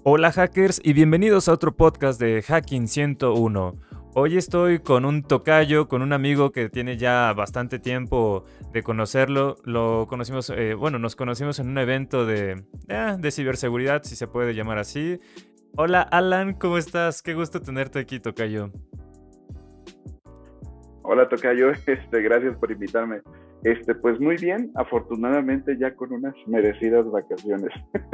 Hola hackers y bienvenidos a otro podcast de Hacking 101. Hoy estoy con un tocayo, con un amigo que tiene ya bastante tiempo de conocerlo. Lo conocimos, nos conocimos en un evento de ciberseguridad, si se puede llamar así. Hola Alan, ¿cómo estás? Qué gusto tenerte aquí, tocayo. Hola, tocayo, gracias por invitarme. Pues muy bien, afortunadamente ya con unas merecidas vacaciones.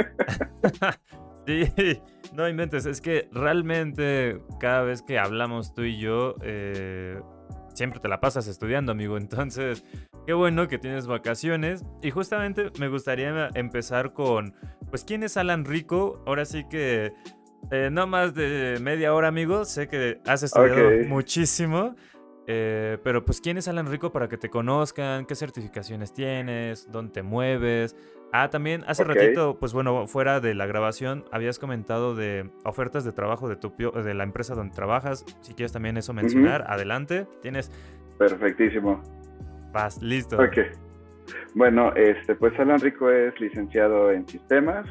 Sí, no inventes, es que realmente cada vez que hablamos tú y yo, siempre te la pasas estudiando, amigo. Entonces, qué bueno que tienes vacaciones. Y justamente me gustaría empezar con, pues, ¿quién es Alan Rico? Ahora sí que no más de media hora, amigo. Sé que has Ok, estudiado muchísimo. Pero pues, ¿quién es Alan Rico para que te conozcan? ¿Qué certificaciones tienes? ¿Dónde te mueves? Ah, también hace ok, ratito, pues bueno, fuera de la grabación, habías comentado de ofertas de trabajo de la empresa donde trabajas. Si quieres también eso ujú, mencionar, adelante. Tienes, perfectísimo. vas, listo. Ok, bueno, pues Alan Rico es licenciado en sistemas,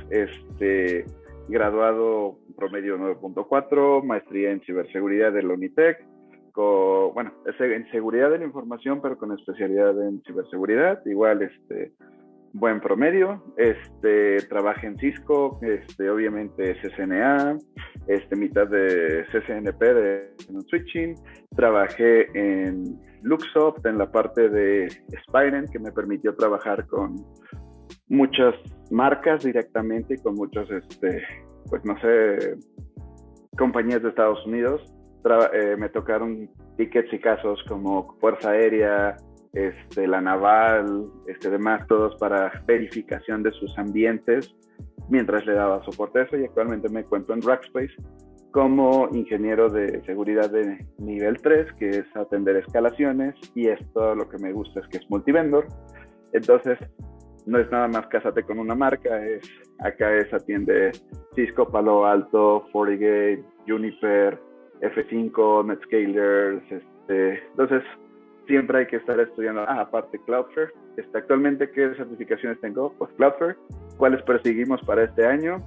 graduado promedio 9.4, maestría en ciberseguridad de la Unitec, bueno, es en seguridad de la información, pero con especialidad en ciberseguridad, igual, buen promedio. Trabajé en Cisco, obviamente CCNA, mitad de CCNP de switching. Trabajé en Luxoft en la parte de Spirent, que me permitió trabajar con muchas marcas directamente y con muchos, pues no sé, compañías de Estados Unidos. Me tocaron tickets y casos como Fuerza Aérea, la Naval, demás, todos para verificación de sus ambientes mientras le daba soporte a eso, y actualmente me encuentro en Rackspace como ingeniero de seguridad de nivel 3, que es atender escalaciones, y esto lo que me gusta es que es multivendor. Entonces, no es nada más cásate con una marca, acá atiende Cisco, Palo Alto, FortiGate, Juniper, F5, Netscalers, entonces siempre hay que estar estudiando. Aparte Cloudflare, actualmente, ¿qué certificaciones tengo? Pues Cloudflare. ¿Cuáles perseguimos para este año?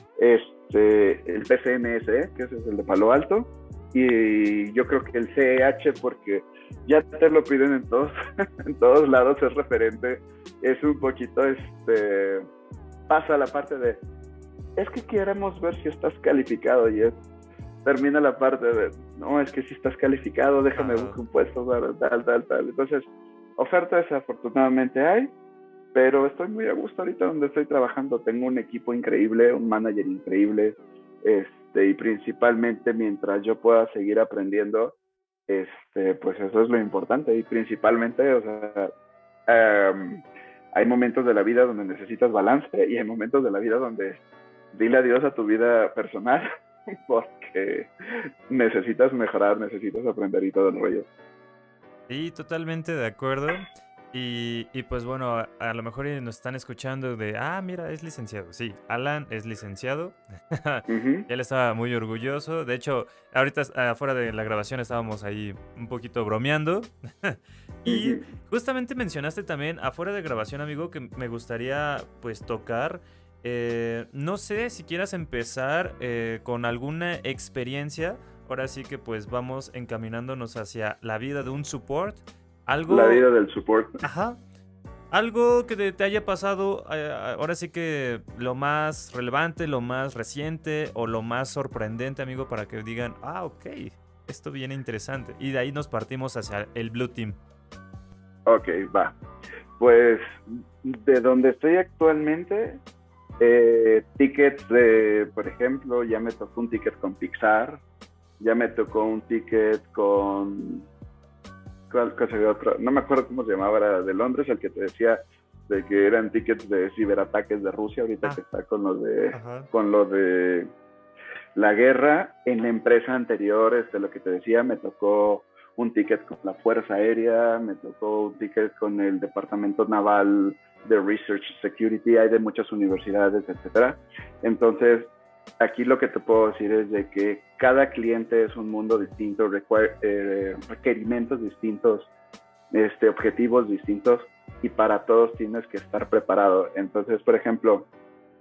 El PCNSE, que ese es el de Palo Alto, y yo creo que el CEH, porque ya te lo piden en todos, en todos lados, es referente. Es un poquito, pasa la parte de, es que queremos ver si estás calificado, y termina la parte de, no, es que si estás calificado, déjame Ajá. buscar un puesto, tal. Entonces, ofertas afortunadamente hay, pero estoy muy a gusto ahorita donde estoy trabajando. Tengo un equipo increíble, un manager increíble, y principalmente mientras yo pueda seguir aprendiendo, pues eso es lo importante. Y principalmente, o sea, hay momentos de la vida donde necesitas balance, y hay momentos de la vida donde dile adiós a tu vida personal porque necesitas mejorar, necesitas aprender y todo el rollo. Sí, totalmente de acuerdo. Y pues bueno, a lo mejor nos están escuchando de, mira, es licenciado. Sí, Alan es licenciado. Uh-huh, Él estaba muy orgulloso. De hecho, ahorita afuera de la grabación estábamos ahí un poquito bromeando. Y uh-huh. justamente mencionaste también afuera de grabación, amigo, que me gustaría pues tocar. No sé si quieras empezar con alguna experiencia. Ahora sí que pues vamos encaminándonos hacia la vida de un support. La Algo, vida del support. ajá, algo que te haya pasado, ahora sí que lo más relevante, lo más reciente o lo más sorprendente, amigo, para que digan, ok, esto viene interesante. Y de ahí nos partimos hacia el Blue Team. Ok, va. Pues de donde estoy actualmente, tickets de, por ejemplo, ya me tocó un ticket con Pixar, ya me tocó un ticket con, ¿cuál sería otro? No me acuerdo cómo se llamaba, era de Londres, el que te decía de que eran tickets de ciberataques de Rusia, ahorita que Ah, está ajá. con lo de la guerra. En la empresa anterior, lo que te decía, me tocó un ticket con la Fuerza Aérea, me tocó un ticket con el Departamento Naval de Research Security, hay de muchas universidades, etcétera. Entonces, aquí lo que te puedo decir es de que cada cliente es un mundo distinto, requerimientos distintos, objetivos distintos, y para todos tienes que estar preparado. Entonces, por ejemplo,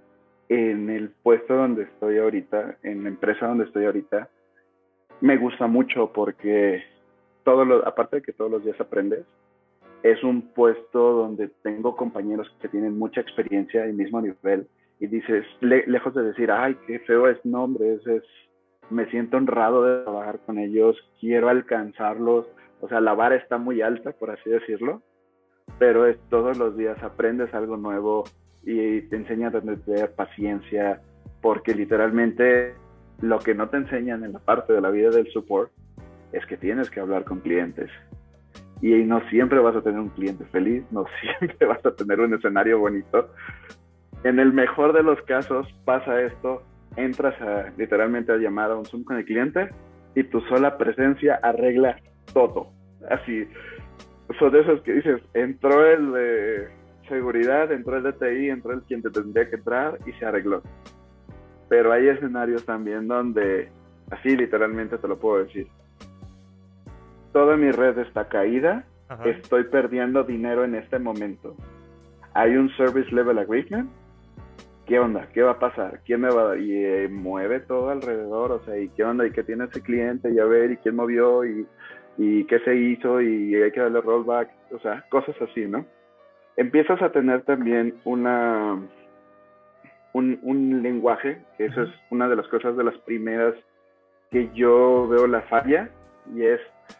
en el puesto donde estoy ahorita, en la empresa donde estoy ahorita, me gusta mucho porque aparte de que todos los días aprendes, es un puesto donde tengo compañeros que tienen mucha experiencia y mismo nivel, y dices, lejos de decir, ay, qué feo es nombre, me siento honrado de trabajar con ellos, quiero alcanzarlos, o sea, la vara está muy alta, por así decirlo, pero es todos los días aprendes algo nuevo y te enseñan a tener paciencia, porque literalmente lo que no te enseñan en la parte de la vida del support es que tienes que hablar con clientes. Y no siempre vas a tener un cliente feliz, no siempre vas a tener un escenario bonito. En el mejor de los casos pasa esto, entras literalmente a llamar a un Zoom con el cliente y tu sola presencia arregla todo. Así, son de esos que dices, entró el de seguridad, entró el de TI, entró el quien te tendría que entrar y se arregló. Pero hay escenarios también donde, así literalmente te lo puedo decir, toda mi red está caída, ajá, estoy perdiendo dinero en este momento. Hay un Service Level Agreement, ¿qué onda? ¿Qué va a pasar? ¿Quién me va a dar? Y mueve todo alrededor, o sea, ¿y qué onda? ¿Y qué tiene ese cliente? Y a ver, ¿y quién movió? ¿Y qué se hizo? Y hay que darle rollback, o sea, cosas así, ¿no? Empiezas a tener también un lenguaje, que eso es una de las cosas de las primeras que yo veo la falla, y es,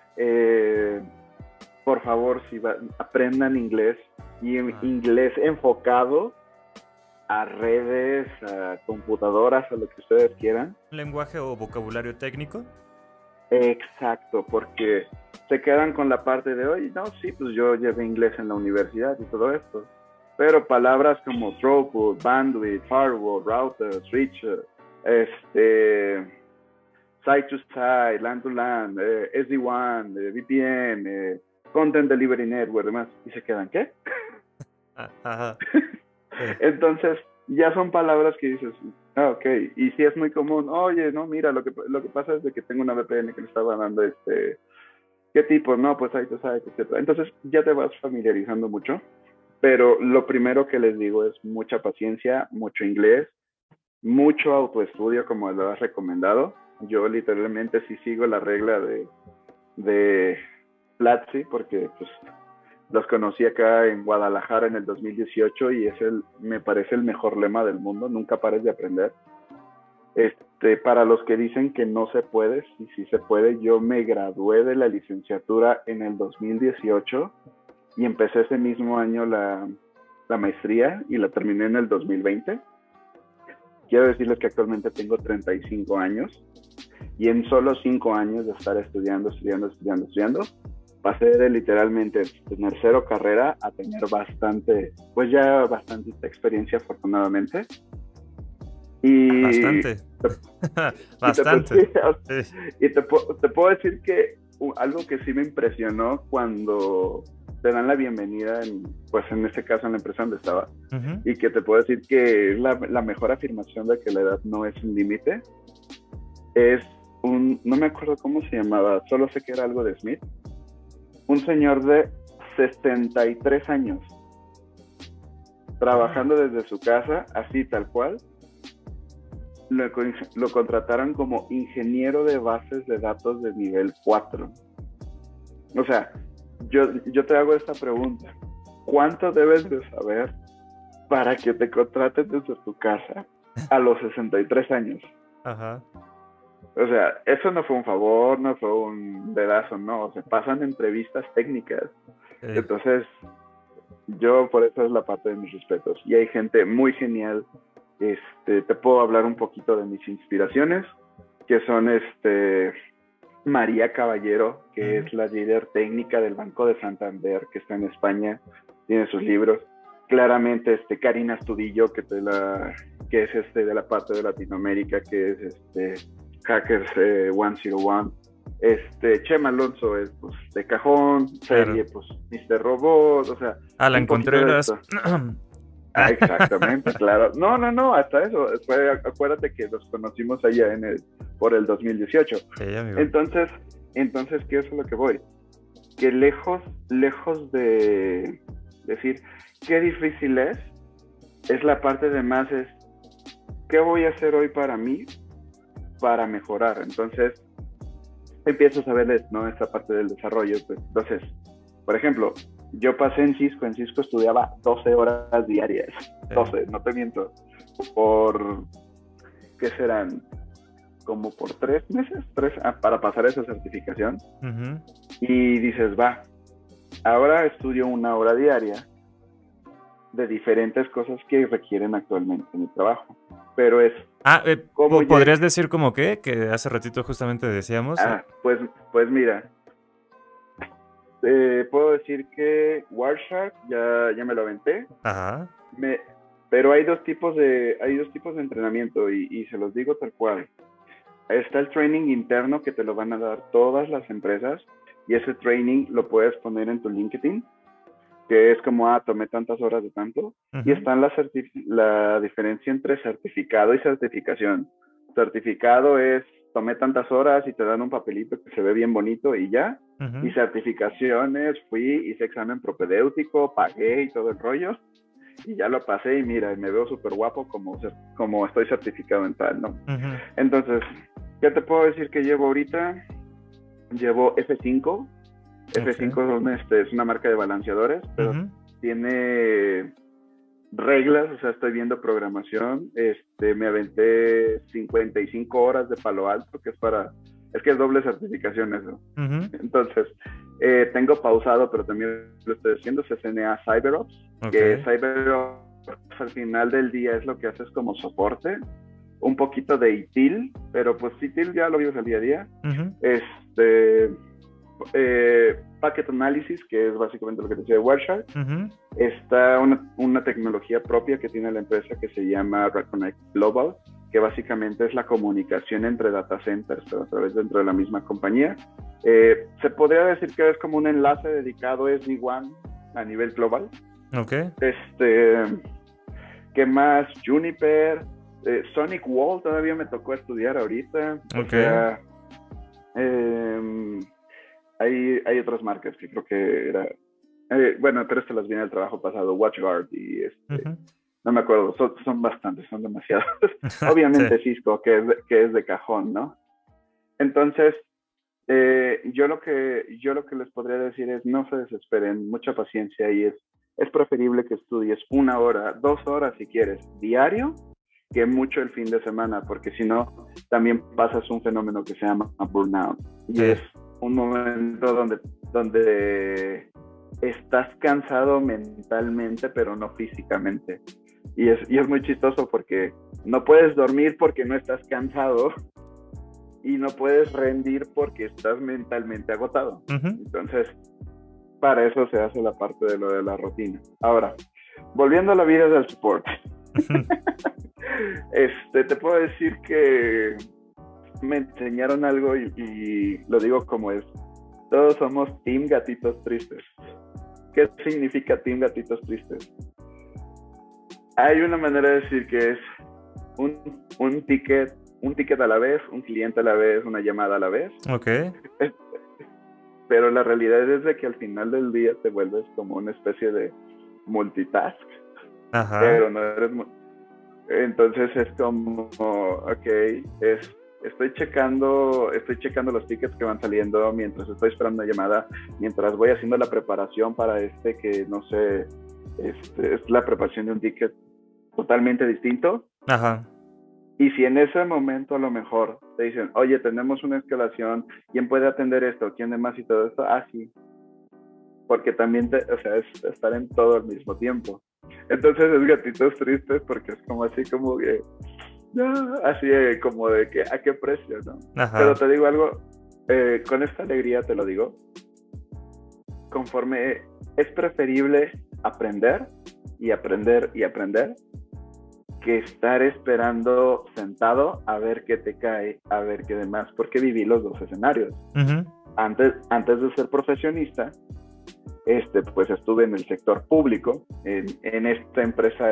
por favor, aprendan inglés, y inglés enfocado a redes, a computadoras, a lo que ustedes quieran. ¿Lenguaje o vocabulario técnico? Exacto, porque se quedan con la parte de, oye, no, sí, pues yo llevé inglés en la universidad y todo esto, pero palabras como throughput, bandwidth, firewall, router, switcher, site to site, LAN to LAN, SD-WAN, VPN, Content Delivery Network, demás, y se quedan, ¿qué? Ajá. Entonces, ya son palabras que dices, ok, y si es muy común, oye, no, mira, lo que pasa es de que tengo una VPN que me estaba dando ¿qué tipo? No, pues ahí te sabes, etc. Entonces, ya te vas familiarizando mucho, pero lo primero que les digo es mucha paciencia, mucho inglés, mucho autoestudio, como lo has recomendado. Yo literalmente sí sigo la regla de Platzi, porque pues los conocí acá en Guadalajara en el 2018 y me parece el mejor lema del mundo, nunca pares de aprender. Para los que dicen que no se puede, sí se puede, yo me gradué de la licenciatura en el 2018 y empecé ese mismo año la maestría y la terminé en el 2020. Quiero decirles que actualmente tengo 35 años y en solo 5 años de estar estudiando, pasé de literalmente tener 0 carrera a tener bastante experiencia, afortunadamente. Y bastante. Y te puedo decir que algo que sí me impresionó cuando te dan la bienvenida, en este caso en la empresa donde estaba, y que te puedo decir que la mejor afirmación de que la edad no es un límite, es no me acuerdo cómo se llamaba, solo sé que era algo de Smith, un señor de 63 años, trabajando desde su casa, así tal cual. Lo contrataron como ingeniero de bases de datos de nivel 4. O sea, yo te hago esta pregunta. ¿Cuánto debes de saber para que te contraten desde tu casa a los 63 años? Ajá. O sea, eso no fue un favor, no fue un dedazo, no. Se pasan entrevistas técnicas. Entonces, yo por eso es la parte de mis respetos. Y hay gente muy genial. Te puedo hablar un poquito de mis inspiraciones, que son María Caballero, que es la líder técnica del Banco de Santander, que está en España, tiene sus libros. Claramente Karina Astudillo, que es de la parte de Latinoamérica, que es Hackers 101. Chema Alonso es pues de cajón, serie, claro. Pues Mr. Robot, o sea, Alan Contreras. Exactamente, claro. No, hasta eso. Acuérdate que los conocimos allá por el 2018. Sí, amigo. Entonces, ¿qué es a lo que voy? Que lejos de decir qué difícil es la parte de más ¿qué voy a hacer hoy para mí para mejorar? Entonces, empiezas a ver, ¿no? Esta parte del desarrollo. Pues, entonces, por ejemplo, yo pasé en Cisco estudiaba 12 horas diarias, 12, no te miento, por, ¿qué serán? Como por 3 meses, para pasar esa certificación. Uh-huh. Y dices, va, ahora estudio 1 hora diaria de diferentes cosas que requieren actualmente mi trabajo. Pero es ¿cómo ¿podrías decir como qué? Que hace ratito justamente decíamos. Pues mira, puedo decir que Wireshark ya me lo aventé. Ajá. Pero hay dos tipos de entrenamiento y se los digo tal cual. Está el training interno que te lo van a dar todas las empresas y ese training lo puedes poner en tu LinkedIn, que es como, tomé tantas horas de tanto. Uh-huh. Y está la diferencia entre certificado y certificación. Certificado es, tomé tantas horas y te dan un papelito que se ve bien bonito y ya. Uh-huh. Y certificaciones, hice examen propedéutico, pagué y todo el rollo. Y ya lo pasé y mira, me veo súper guapo como estoy certificado en tal, ¿no? Uh-huh. Entonces, ¿qué te puedo decir que llevo ahorita? Llevo F5. Okay. F5 es una marca de balanceadores, pero uh-huh. tiene reglas, o sea, estoy viendo programación. Me aventé 55 horas de Palo Alto, que es doble certificación eso. Uh-huh. Entonces, tengo pausado, pero también lo estoy haciendo, CCNA CyberOps, okay. Que CyberOps al final del día es lo que haces como soporte, un poquito de ITIL, pero pues ITIL ya lo vives al día a día. Uh-huh. Packet Analysis, que es básicamente lo que te decía de Wireshark. Uh-huh. Está una tecnología propia que tiene la empresa que se llama Reconnect Global, que básicamente es la comunicación entre data centers, pero a través dentro de la misma compañía. Se podría decir que es como un enlace dedicado a SD-WAN a nivel global. Okay. ¿Qué más? Juniper, Sonic Wall todavía me tocó estudiar ahorita. Okay. O sea, hay otras marcas que creo que era... bueno, pero estas las viene del trabajo pasado, WatchGuard y uh-huh. No me acuerdo, son bastantes, son demasiados. Obviamente sí. Cisco, que es de cajón, ¿no? Entonces, yo lo que les podría decir es no se desesperen, mucha paciencia y es preferible que estudies 1 hora, 2 horas si quieres, diario, que mucho el fin de semana, porque si no, también pasas un fenómeno que se llama burnout. Y es un momento donde estás cansado mentalmente, pero no físicamente. Y es muy chistoso porque no puedes dormir porque no estás cansado y no puedes rendir porque estás mentalmente agotado. Uh-huh. Entonces, para eso se hace la parte de lo de la rutina. Ahora, volviendo a la vida del support. Uh-huh. Te puedo decir que me enseñaron algo y lo digo como es. Todos somos Team Gatitos Tristes. ¿Qué significa Team Gatitos Tristes? Hay una manera de decir que es un ticket a la vez, un cliente a la vez, una llamada a la vez. Okay. Pero la realidad es de que al final del día te vuelves como una especie de multitask. Ajá. Pero no eres... Entonces es como, estoy checando los tickets que van saliendo mientras estoy esperando una llamada, mientras voy haciendo la preparación para que no sé, es la preparación de un ticket totalmente distinto. Ajá. Y si en ese momento a lo mejor te dicen, oye, tenemos una escalación, ¿quién puede atender esto? ¿Quién de más y todo esto? Sí. Porque también, es estar en todo al mismo tiempo. Entonces es gatitos tristes porque es como así como que, así como de que, ¿a qué precio, no? Ajá. Pero te digo algo, con esta alegría te lo digo, conforme es preferible aprender y aprender y aprender que estar esperando sentado a ver qué te cae, a ver qué demás, porque viví los dos escenarios. Uh-huh. Antes de ser profesionista, pues estuve en el sector público, en esta empresa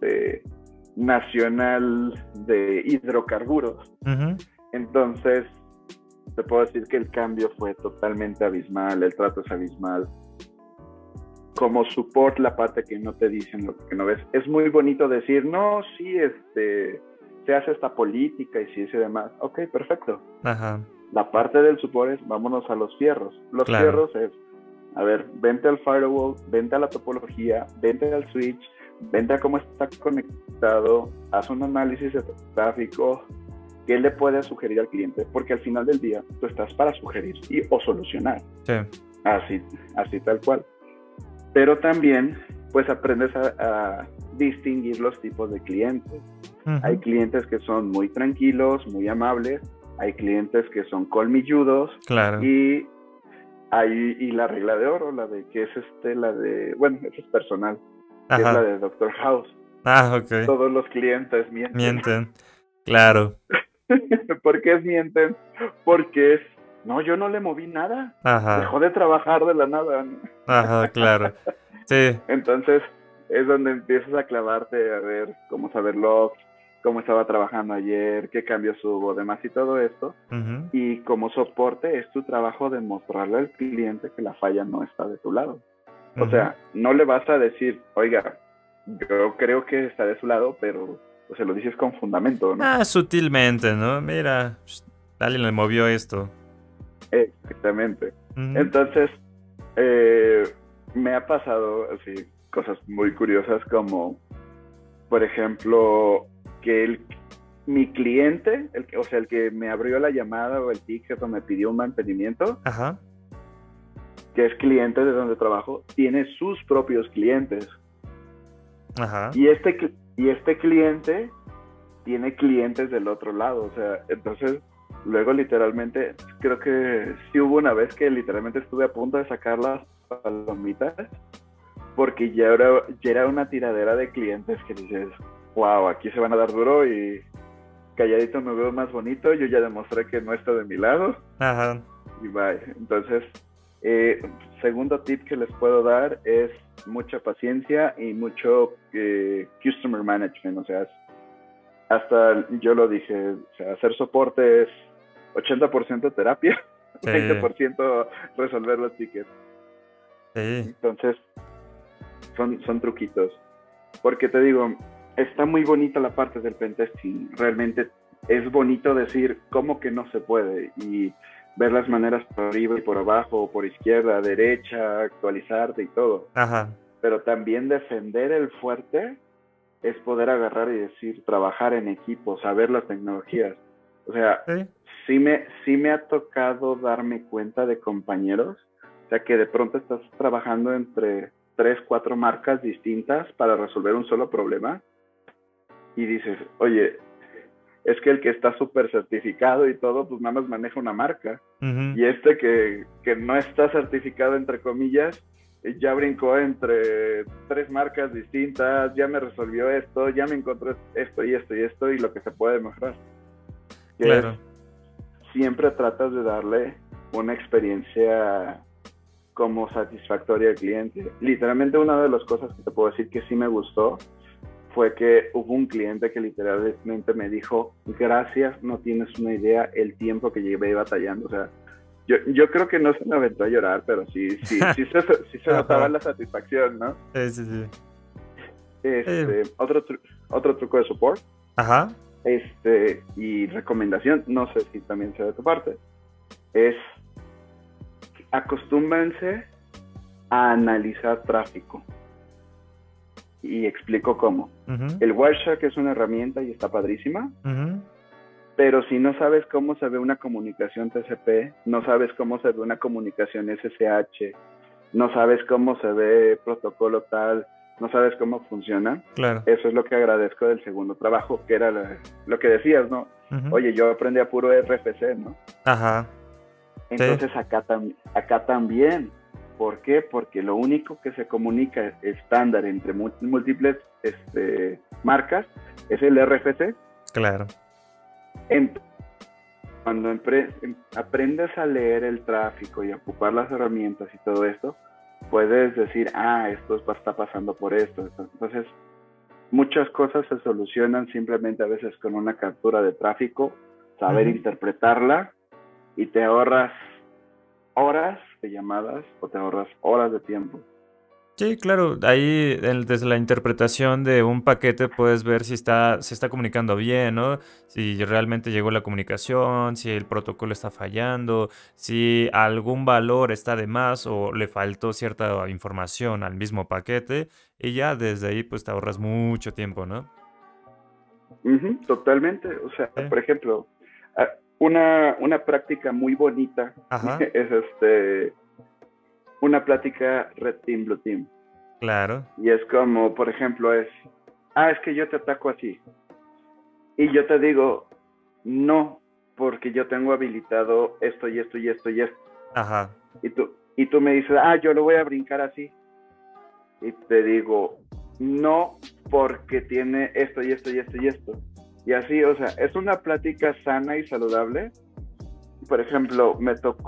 nacional de hidrocarburos. Uh-huh. Entonces, te puedo decir que el cambio fue totalmente abismal, el trato es abismal. Como support, la parte que no te dicen, lo que no ves. Es muy bonito decir, no, sí, se hace esta política y si y demás. Ok, perfecto. Ajá, La parte del support es, vámonos a los fierros. Los claro. fierros es, a ver, vente al firewall, vente a la topología, vente al switch, vente a cómo está conectado, haz un análisis de tráfico, qué le puedes sugerir al cliente, porque al final del día tú estás para sugerir o solucionar. Sí. Así tal cual. Pero también, pues aprendes a distinguir los tipos de clientes. Hay clientes que son muy tranquilos, muy amables, hay clientes que son colmilludos, claro. y la regla de oro, la de que es la de, bueno, eso es personal, que es la de Doctor House. Ok. Todos los clientes mienten. Mienten. Claro. ¿Por qué mienten? Porque es, no, yo no le moví nada. Ajá. Dejó de trabajar de la nada, ¿no? Ajá, claro. Sí. Entonces es donde empiezas a clavarte a ver cómo saber logs, cómo estaba trabajando ayer, qué cambios hubo, demás y todo esto. Y como soporte es tu trabajo de mostrarle al cliente que la falla no está de tu lado. O sea, no le vas a decir, oiga, yo creo que está de su lado, pero pues, se lo dices con fundamento, ¿no? Sutilmente, ¿no? Mira, alguien le movió esto. Exactamente. Entonces, me ha pasado así cosas muy curiosas como, por ejemplo, que mi cliente, el que me abrió la llamada o el ticket o me pidió un mantenimiento, Ajá. que es cliente de donde trabajo, tiene sus propios clientes. Ajá. Y este cliente tiene clientes del otro lado, o sea, entonces luego literalmente, creo que sí hubo una vez que literalmente estuve a punto de sacar las palomitas, porque ya era una tiradera de clientes que dices, wow, aquí se van a dar duro y calladito me veo más bonito, yo ya demostré que no está de mi lado. Ajá. Y bye. Entonces, segundo tip que les puedo dar es mucha paciencia y mucho customer management, o sea, hasta yo lo dije, o sea, hacer soporte es 80% terapia, sí. 20% resolver los tickets. Sí. Entonces, son truquitos. Porque te digo, está muy bonita la parte del pentesting. Realmente es bonito decir cómo que no se puede y ver las maneras por arriba y por abajo, por izquierda, derecha, actualizarte y todo. Ajá. Pero también defender el fuerte es poder agarrar y decir, trabajar en equipo, saber las tecnologías. O sea, sí me ha tocado darme cuenta de compañeros, o sea, que de pronto estás trabajando entre 3, 4 marcas distintas para resolver un solo problema y dices, oye, es que el que está súper certificado y todo, pues nada más maneja una marca. Y que no está certificado, entre comillas, ya brincó entre 3 marcas distintas, ya me resolvió esto, ya me encontró esto y esto y esto y lo que se puede mejorar. Claro. Siempre tratas de darle una experiencia como satisfactoria al cliente. Literalmente una de las cosas que te puedo decir que sí me gustó fue que hubo un cliente que literalmente me dijo, gracias, no tienes una idea el tiempo que llevé batallando. O sea, yo creo que no se me aventó a llorar, pero sí se notaba la satisfacción, ¿no? Sí. Otro truco de support. Ajá. Y recomendación, no sé si también sea de tu parte, es acostúmbrense a analizar tráfico. Y explico cómo. El Wireshark es una herramienta y está padrísima, pero si no sabes cómo se ve una comunicación TCP, no sabes cómo se ve una comunicación SSH, no sabes cómo se ve protocolo tal, no sabes cómo funciona, claro. Eso es lo que agradezco del segundo trabajo, que era lo que decías, ¿no? Oye, yo aprendí a puro RFC, ¿no? Ajá. Entonces acá también. ¿Por qué? Porque lo único que se comunica estándar entre múltiples marcas es el RFC. Claro. Cuando aprendes a leer el tráfico y a ocupar las herramientas y todo esto, puedes decir, esto está pasando por esto. Entonces, muchas cosas se solucionan simplemente a veces con una captura de tráfico, saber interpretarla y te ahorras horas de llamadas o te ahorras horas de tiempo. Sí, claro, ahí desde la interpretación de un paquete puedes ver si se está comunicando bien, ¿no? Si realmente llegó la comunicación, si el protocolo está fallando, si algún valor está de más o le faltó cierta información al mismo paquete, y ya desde ahí pues te ahorras mucho tiempo, ¿no? Ujú, totalmente. O sea, Sí. por ejemplo, una práctica muy bonita Ajá, es una plática Red Team, Blue Team. claro. Y es como, por ejemplo, es que yo te ataco así. Y yo te digo, no, porque yo tengo habilitado esto y esto y esto y esto. Ajá, Y tú me dices, yo lo voy a brincar así. Y te digo, no, porque tiene esto y esto y esto y esto. Y así, o sea, es una plática sana y saludable. Por ejemplo,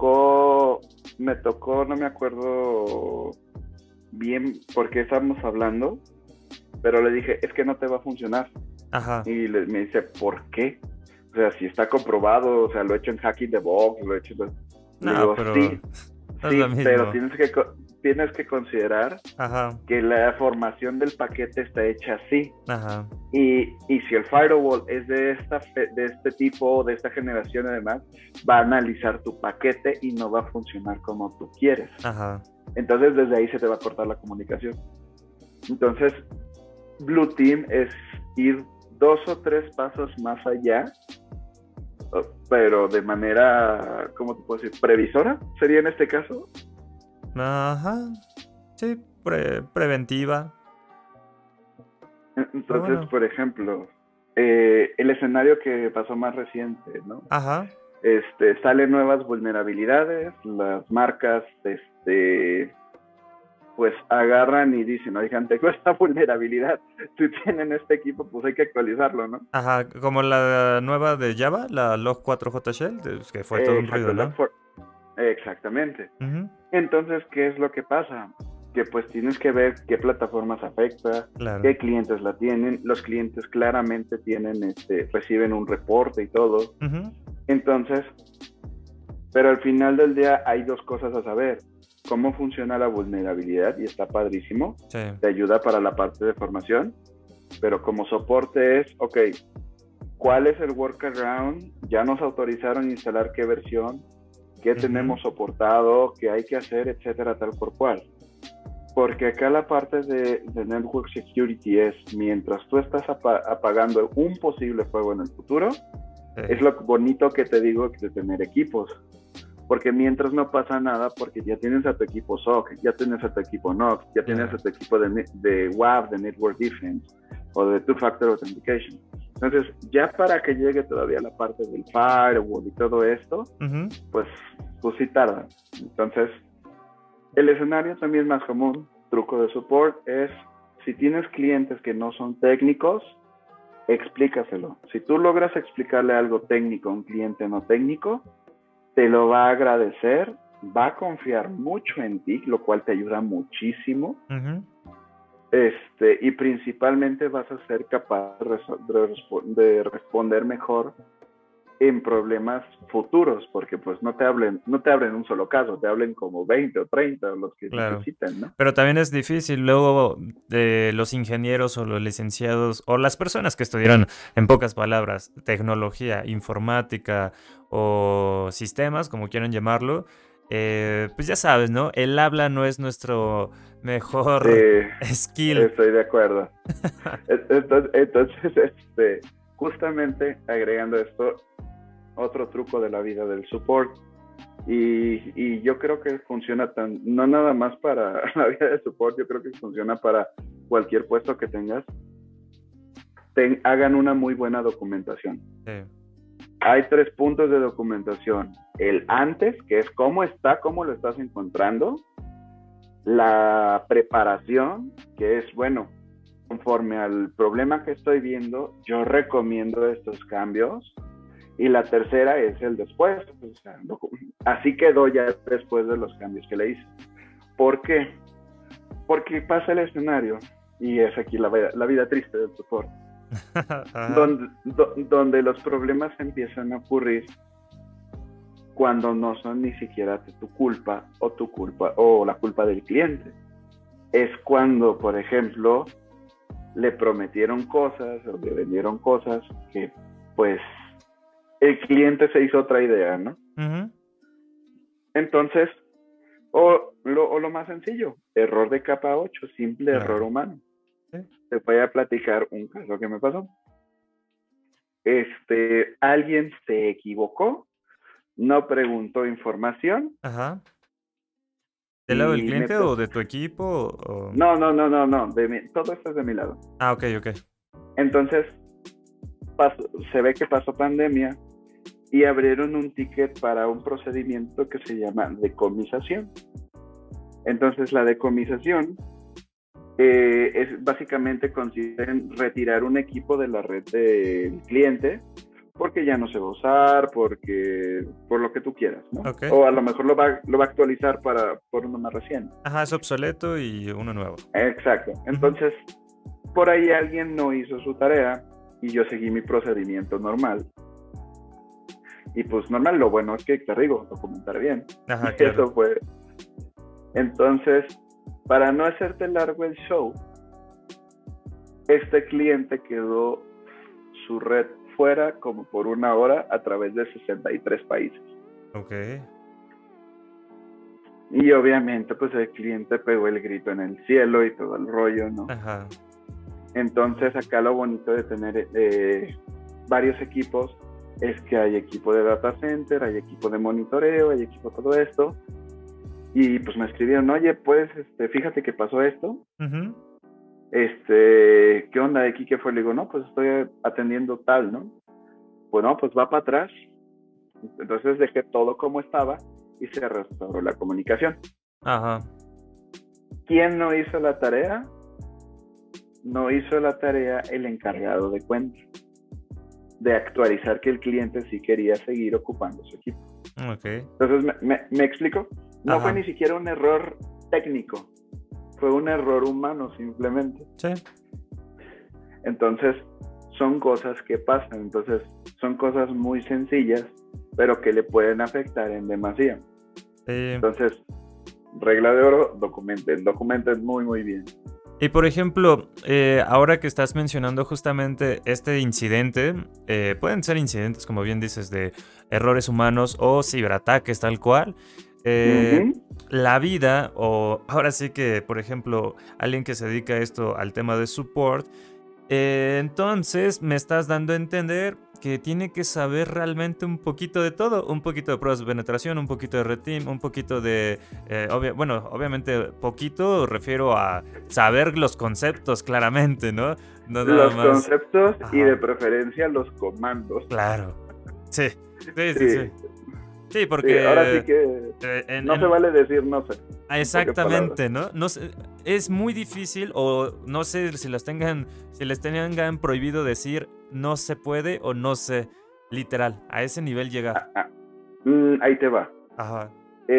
no me acuerdo bien por qué estábamos hablando, pero le dije, es que no te va a funcionar. ajá. Y me dice, ¿por qué? O sea, si está comprobado, o sea, lo he hecho en Hacking the Box, lo he hecho. Le No, digo, pero sí, no es lo sí, pero mismo. tienes que considerar Ajá, que la formación del paquete está hecha así. ajá, Y si el firewall es de este tipo, de esta generación además, va a analizar tu paquete y no va a funcionar como tú quieres. ajá. Entonces desde ahí se te va a cortar la comunicación. Entonces, Blue Team es ir 2 o 3 pasos más allá, pero de manera, ¿cómo te puedo decir? Previsora, sería en este caso. Ajá. Sí, preventiva. Pero Entonces, bueno. por ejemplo, el escenario que pasó más reciente, ¿no? Ajá. Salen nuevas vulnerabilidades, las marcas, pues agarran y dicen, oigan, tengo esta vulnerabilidad, si tienen este equipo, pues hay que actualizarlo, ¿no? Ajá. Como la nueva de Java, la Log4j Shell, que fue todo un ruido, Exacto, ¿no? exactamente. Ujú, Entonces, ¿qué es lo que pasa? Que pues tienes que ver qué plataformas afecta, claro. qué clientes la tienen, los clientes claramente reciben un reporte y todo. Ujú, Entonces, pero al final del día hay 2 cosas a saber. Cómo funciona la vulnerabilidad y está padrísimo. sí. Te ayuda para la parte de formación, pero como soporte es, ok, ¿cuál es el workaround? Ya nos autorizaron instalar qué versión, qué Ujú, tenemos soportado, qué hay que hacer, etcétera, tal por cual. Porque acá la parte de Network Security es, mientras tú estás apagando un posible fuego en el futuro, sí, es lo bonito que te digo de tener equipos. Porque mientras no pasa nada, porque ya tienes a tu equipo SOC, ya tienes a tu equipo NOC, ya tienes a claro. tu equipo de WAF, de Network Defense o de Two-Factor Authentication. Entonces, ya para que llegue todavía la parte del firewall y todo esto, Ujú, pues, pues sí tarda. Entonces, el escenario también más común, truco de support, es si tienes clientes que no son técnicos, explícaselo. Si tú logras explicarle algo técnico a un cliente no técnico, te lo va a agradecer, va a confiar mucho en ti, lo cual te ayuda muchísimo. ujú. Y principalmente vas a ser capaz de responder mejor en problemas futuros, porque pues no te hablen un solo caso, te hablen como 20 o 30 los que Claro. necesiten, ¿no? Pero también es difícil luego de los ingenieros o los licenciados o las personas que estudiaron, en pocas palabras, tecnología, informática o sistemas, como quieran llamarlo, pues ya sabes, ¿no? El habla no es nuestro Sí, mejor skill. estoy de acuerdo. Entonces, justamente agregando esto, otro truco de la vida del support. Y yo creo que funciona no nada más para la vida de support, yo creo que funciona para cualquier puesto que tengas. Hagan una muy buena documentación. Sí. Hay 3 puntos de documentación. El antes, que es cómo está, cómo lo estás encontrando. La preparación, que es, bueno, conforme al problema que estoy viendo, yo recomiendo estos cambios. Y la tercera es el después. O sea, así quedó ya después de los cambios que le hice. ¿Por qué? Porque pasa el escenario, y es aquí la vida triste del soporte, Ajá. donde los problemas empiezan a ocurrir cuando no son ni siquiera tu culpa o la culpa del cliente. es cuando, por ejemplo, le prometieron cosas o le vendieron cosas que, pues, el cliente se hizo otra idea, ¿no? Ujú. Entonces, o lo más sencillo, error de capa 8, simple error Claro. humano. Sí. Te voy a platicar un caso que me pasó. Alguien se equivocó, no preguntó información Ajá. ¿Del lado del y cliente o de tu equipo? No, todo esto es de mi lado. Ah, ok, ok. Entonces, se ve que pasó pandemia y abrieron un ticket para un procedimiento que se llama decomisación. Entonces, la decomisación es básicamente consiste en retirar un equipo de la red del cliente porque ya no se va a usar, por lo que tú quieras, ¿no? Ok. O a lo mejor lo va a actualizar por uno más reciente. Ajá, es obsoleto y uno nuevo. Exacto. Entonces, por ahí alguien no hizo su tarea y yo seguí mi procedimiento normal. Y pues normal, lo bueno es que te digo, documentar bien. Ajá, Y claro. eso fue. Entonces, para no hacerte largo el show, este cliente quedó su red fuera como por 1 hora a través de 63 países. Ok. Y obviamente, pues el cliente pegó el grito en el cielo y todo el rollo, ¿no? Ajá. Entonces, acá lo bonito de tener varios equipos es que hay equipo de data center, hay equipo de monitoreo, hay equipo de todo esto. Y pues me escribieron, oye, pues, fíjate que pasó esto. Ujú. ¿Qué onda de aquí? ¿Qué fue? Le digo, no, pues estoy atendiendo tal, ¿no? Pues no, pues va para atrás. Entonces dejé todo como estaba y se restauró la comunicación. Ajá. ¿Quién no hizo la tarea? No hizo la tarea el encargado de cuenta, de actualizar que el cliente sí quería seguir ocupando su equipo. Ok. Entonces, ¿me explico? No Ajá. fue ni siquiera un error técnico, fue un error humano simplemente. Sí. Entonces, son cosas que pasan. Entonces, son cosas muy sencillas, pero que le pueden afectar en demasía. Entonces, regla de oro, documenten muy, muy bien. Y por ejemplo, ahora que estás mencionando justamente este incidente, pueden ser incidentes, como bien dices, de errores humanos o ciberataques tal cual. La vida, o ahora sí que, por ejemplo, alguien que se dedica a esto, al tema de support, entonces me estás dando a entender que tiene que saber realmente un poquito de todo, un poquito de pruebas de penetración, un poquito de red team, un poquito de, obviamente poquito refiero a saber los conceptos claramente, ¿no? No nada Los más. conceptos. Ajá. Y de Ajá. preferencia los comandos. Claro. Sí. Sí. Sí, porque... Sí, ahora sí que no se vale decir no sé. Exactamente, ¿no? No sé, es muy difícil, o no sé si les tengan prohibido decir no se puede o no sé, literal, a ese nivel llegar. Ahí te va. Ajá.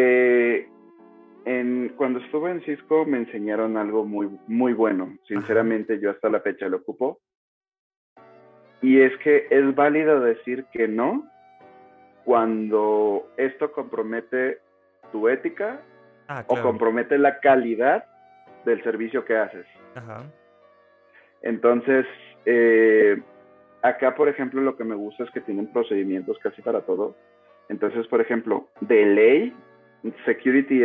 Cuando estuve en Cisco me enseñaron algo muy, muy bueno. Sinceramente, ajá, yo hasta la fecha lo ocupo. Y es que es válido decir que no cuando esto compromete tu ética, claro, o compromete la calidad del servicio que haces. Ajá. Entonces, acá, por ejemplo, lo que me gusta es que tienen procedimientos casi para todo. Entonces, por ejemplo, de ley, security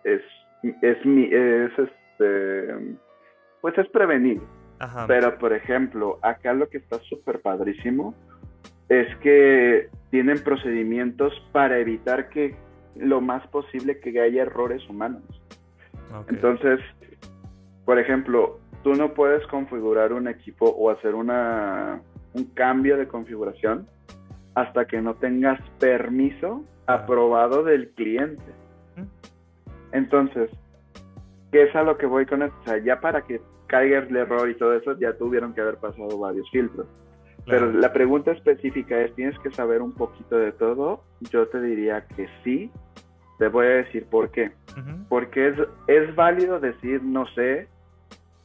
pues es prevenir. Ajá. Pero, por ejemplo, acá lo que está súper padrísimo es que tienen procedimientos para evitar que lo más posible que haya errores humanos. Okay. Entonces, por ejemplo, tú no puedes configurar un equipo o hacer un cambio de configuración hasta que no tengas permiso aprobado del cliente. Entonces, ¿qué es a lo que voy con esto? O sea, ya para que caiga el error y todo eso, ya tuvieron que haber pasado varios filtros. Claro. Pero la pregunta específica es, ¿tienes que saber un poquito de todo? Yo te diría que sí. Te voy a decir por qué. Porque es válido decir no sé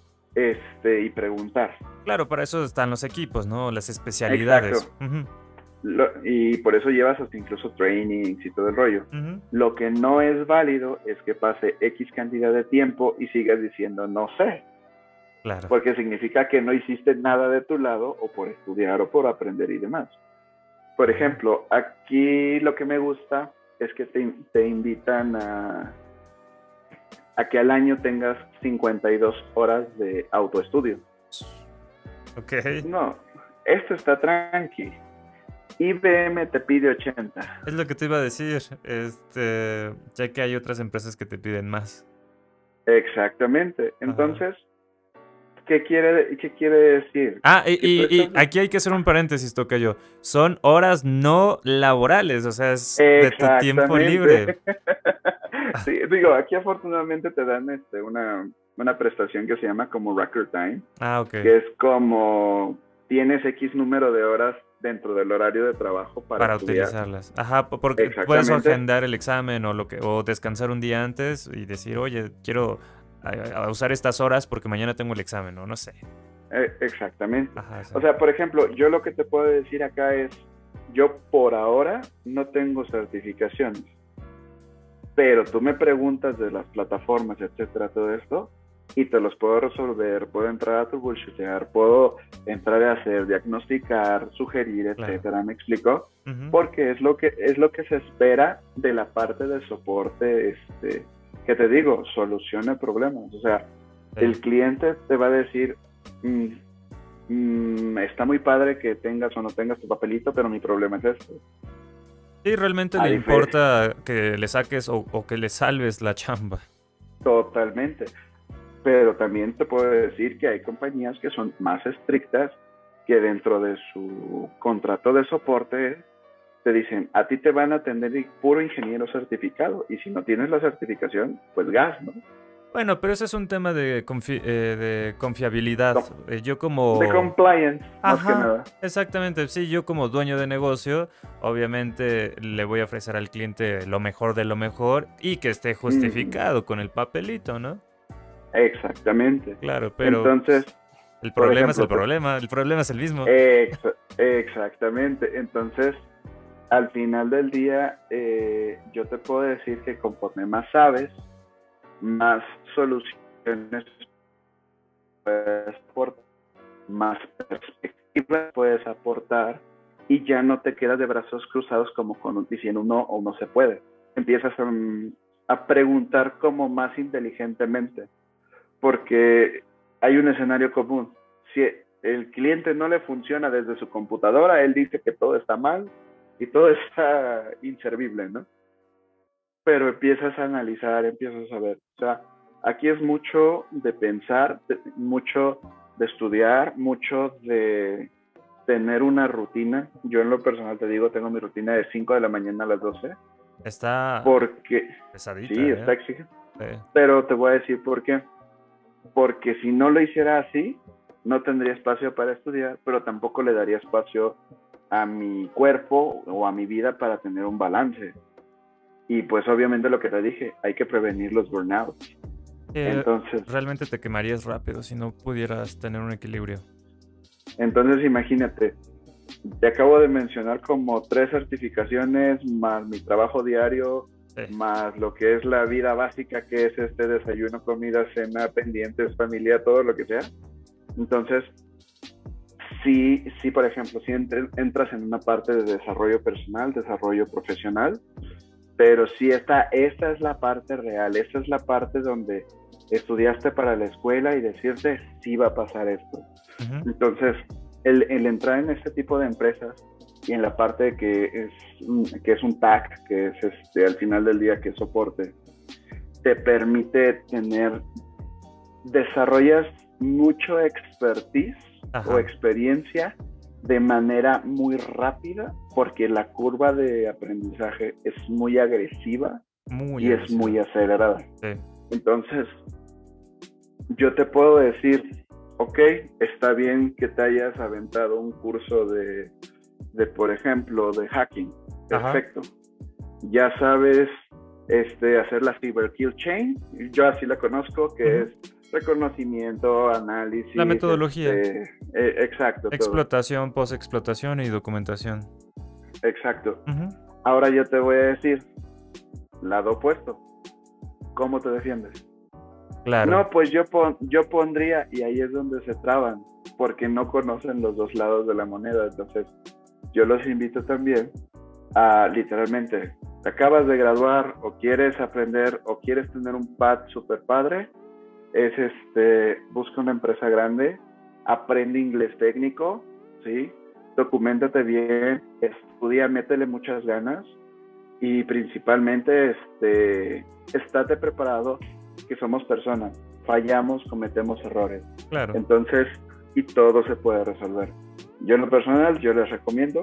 y preguntar. Claro, para eso están los equipos, ¿no? Las especialidades. Exacto. Y por eso llevas hasta incluso trainings y todo el rollo. Ujú. Lo que no es válido es que pase X cantidad de tiempo y sigas diciendo no sé, Claro. porque significa que no hiciste nada de tu lado o por estudiar o por aprender y demás. Por ejemplo, aquí lo que me gusta es que te invitan a que al año tengas 52 horas de autoestudio. Ok. No, esto está tranqui. IBM te pide 80. Es lo que te iba a decir, ya que hay otras empresas que te piden más. Exactamente. Entonces, ¿qué quiere decir? Y aquí hay que hacer un paréntesis, tocayo. Son horas no laborales, o sea, es de tu tiempo libre. Sí, digo, aquí afortunadamente te dan una prestación que se llama como Record Time, Ok. que es como tienes X número de horas dentro del horario de trabajo para estudiar. Utilizarlas. Ajá, porque puedes agendar el examen o descansar un día antes y decir, oye, quiero usar estas horas porque mañana tengo el examen, o no sé. Exactamente. Ajá, sí. O sea, por ejemplo, yo lo que te puedo decir acá es, yo por ahora no tengo certificaciones, pero tú me preguntas de las plataformas, etcétera, todo esto, y te los puedo resolver, puedo entrar a troubleshootear, puedo entrar a hacer, diagnosticar, sugerir, etcétera, claro. ¿Me explico? Porque es lo que se espera de la parte de soporte, que te digo, soluciona problemas. O sea, el cliente te va a decir, está muy padre que tengas o no tengas tu papelito, pero mi problema es esto. Sí, realmente le importa que le saques o que le salves la chamba. Totalmente. Pero también te puedo decir que hay compañías que son más estrictas, que dentro de su contrato de soporte te dicen, a ti te van a atender puro ingeniero certificado, y si no tienes la certificación, pues gas, ¿no? Bueno, pero ese es un tema de confiabilidad. Yo como... De compliance, más que nada. Exactamente, sí, yo como dueño de negocio, obviamente le voy a ofrecer al cliente lo mejor de lo mejor y que esté justificado con el papelito, ¿no? Exactamente. Claro, pero entonces, el problema es el problema es el mismo. Exactamente. Entonces, al final del día, yo te puedo decir que conforme más sabes, más soluciones puedes aportar, más perspectivas puedes aportar, y ya no te quedas de brazos cruzados como diciendo no o no se puede. Empiezas a preguntar como más inteligentemente, porque hay un escenario común. Si el cliente no le funciona desde su computadora, él dice que todo está mal y todo está inservible, ¿no? Pero empiezas a analizar, empiezas a ver. O sea, aquí es mucho de pensar, mucho de estudiar, mucho de tener una rutina. Yo en lo personal te digo, tengo mi rutina de 5 de la mañana a las 12. Está porque pesadita, sí, está exigente. Sí. Pero te voy a decir por qué. Porque si no lo hiciera así, no tendría espacio para estudiar, pero tampoco le daría espacio a mi cuerpo o a mi vida para tener un balance. Y pues obviamente lo que te dije, hay que prevenir los burnouts. Entonces, realmente te quemarías rápido si no pudieras tener un equilibrio. Entonces imagínate, te acabo de mencionar como 3 certificaciones, más mi trabajo diario, más lo que es la vida básica, que es desayuno, comida, cena, pendientes, familia, todo lo que sea. Entonces, sí, por ejemplo, si entras en una parte de desarrollo personal, desarrollo profesional, pero sí esta es la parte real, esta es la parte donde estudiaste para la escuela y decirte sí va a pasar esto. Entonces, el entrar en este tipo de empresas y en la parte que es un TAC, que es al final del día que es soporte, te permite desarrollas mucho expertise o experiencia de manera muy rápida, porque la curva de aprendizaje es muy agresiva es muy acelerada. Sí. Entonces, yo te puedo decir, ok, está bien que te hayas aventado un curso de por ejemplo, de hacking. Perfecto. Ya sabes hacer la Cyber Kill Chain. Yo así la conozco, que es reconocimiento, análisis. La metodología. Exacto. Explotación, post-explotación y documentación. exacto. Ujú. Ahora yo te voy a decir, lado opuesto, ¿cómo te defiendes? Claro, No, pues yo pondría, y ahí es donde se traban, porque no conocen los dos lados de la moneda. Entonces, yo los invito también a, literalmente, te acabas de graduar o quieres aprender o quieres tener un pad super padre, es busca una empresa grande, aprende inglés técnico, ¿sí? Documentate bien, estudia, métele muchas ganas y principalmente estate preparado, que somos personas, fallamos, cometemos errores. claro. Entonces, y todo se puede resolver. Yo en lo personal, yo les recomiendo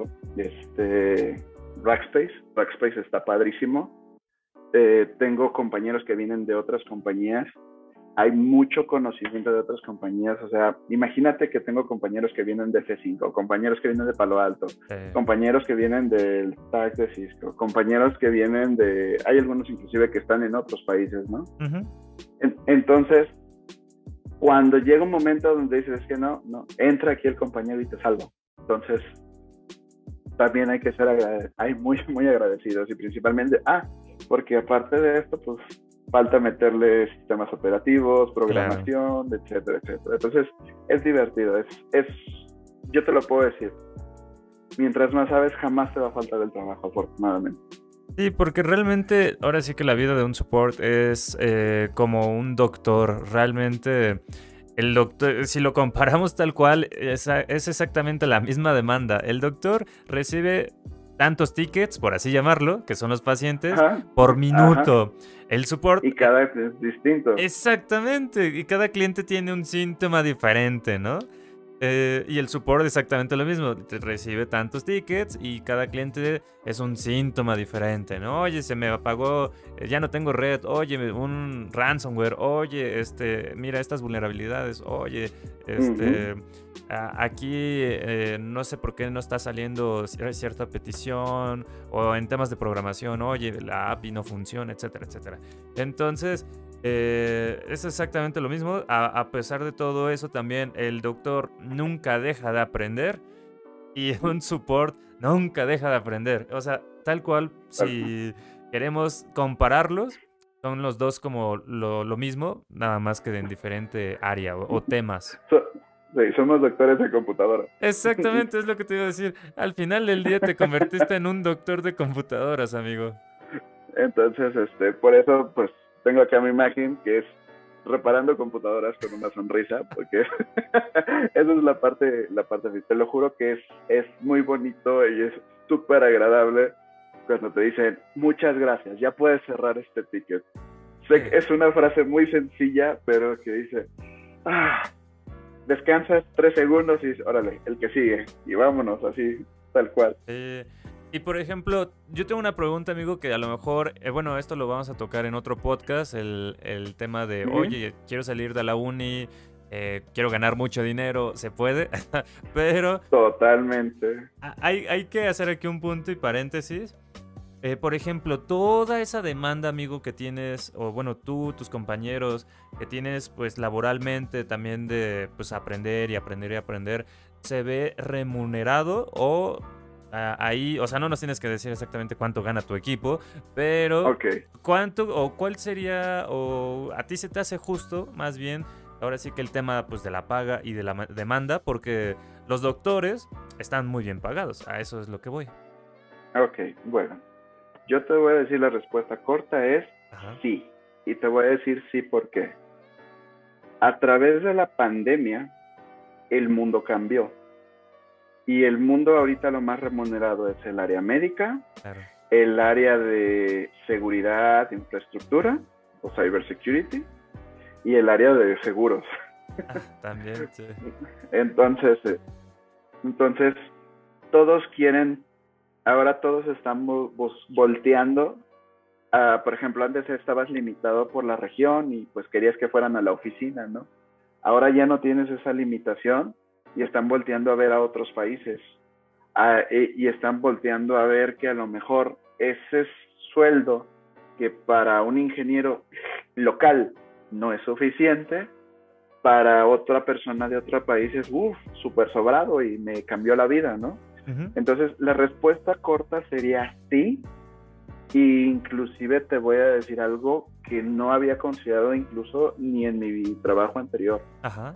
Rackspace. Rackspace está padrísimo. Tengo compañeros que vienen de otras compañías. Hay mucho conocimiento de otras compañías. O sea, imagínate que tengo compañeros que vienen de C5, compañeros que vienen de Palo Alto, compañeros que vienen del stack de Cisco, compañeros que vienen de... Hay algunos inclusive que están en otros países, ¿no? Ujú. Entonces, cuando llega un momento donde dices, es que no, entra aquí el compañero y te salva. Entonces, también hay que ser muy, muy agradecidos y principalmente, porque aparte de esto, pues falta meterle sistemas operativos, Claro. programación, etcétera, etcétera. Entonces, es divertido, yo te lo puedo decir, mientras más sabes, jamás te va a faltar el trabajo, afortunadamente. Sí, porque realmente ahora sí que la vida de un support es como un doctor. Realmente el doctor, si lo comparamos tal cual, es exactamente la misma demanda. El doctor recibe tantos tickets, por así llamarlo, que son los pacientes, Ajá, por ajá. minuto. El support, Y cada es distinto. exactamente, y cada cliente tiene un síntoma diferente, ¿no? Y el support exactamente lo mismo, te recibe tantos tickets y cada cliente es un síntoma diferente, ¿no? Oye, se me apagó, ya no tengo red, oye, un ransomware, oye, mira estas vulnerabilidades, oye, Uh-huh. aquí no sé por qué no está saliendo cierta petición, o en temas de programación, oye, la API no funciona, etcétera, etcétera. Entonces, es exactamente lo mismo. A pesar de todo eso, también el doctor nunca deja de aprender y un support nunca deja de aprender. O sea, tal cual, si queremos compararlos, son los dos como lo mismo, nada más que en diferente área o temas. Sí, somos doctores de computadora. Exactamente, es lo que te iba a decir. Al final del día te convertiste en un doctor de computadoras, amigo. Entonces, por eso, pues, tengo acá mi imagen, que es reparando computadoras con una sonrisa, porque esa es la parte, te lo juro que es muy bonito y es súper agradable cuando te dicen, muchas gracias, ya puedes cerrar este ticket. Sé que es una frase muy sencilla, pero que dice, descansas 3 segundos y órale, el que sigue, y vámonos, así, tal cual. Y por ejemplo, yo tengo una pregunta, amigo, que a lo mejor, bueno, esto lo vamos a tocar en otro podcast, el tema de, Uh-huh. oye, quiero salir de la uni, quiero ganar mucho dinero, se puede, pero Totalmente. hay que hacer aquí un punto y paréntesis. Por ejemplo, toda esa demanda, amigo, que tienes, o bueno, tú, tus compañeros, que tienes pues laboralmente también de pues aprender y aprender y aprender, ¿se ve remunerado o ahí, o sea, no nos tienes que decir exactamente cuánto gana tu equipo, pero Ok. cuánto o cuál sería, o a ti se te hace justo, más bien, ahora sí que el tema pues de la paga y de la demanda, porque los doctores están muy bien pagados, a eso es lo que voy. Ok, bueno. Yo te voy a decir la respuesta corta es Ajá. sí. Y te voy a decir sí porque a través de la pandemia el mundo cambió. Y el mundo ahorita lo más remunerado es el área médica, Claro. el área de seguridad, infraestructura o cybersecurity y el área de seguros. También, sí. Entonces, entonces todos quieren, ahora todos estamos volteando. Por ejemplo, antes estabas limitado por la región y pues querías que fueran a la oficina, ¿no? Ahora ya no tienes esa limitación y están volteando a ver a otros países. Y están volteando a ver que a lo mejor ese sueldo que para un ingeniero local no es suficiente, para otra persona de otro país es súper sobrado y me cambió la vida, ¿no? Ujú. Entonces, la respuesta corta sería sí, e inclusive te voy a decir algo que no había considerado incluso ni en mi trabajo anterior. Ajá.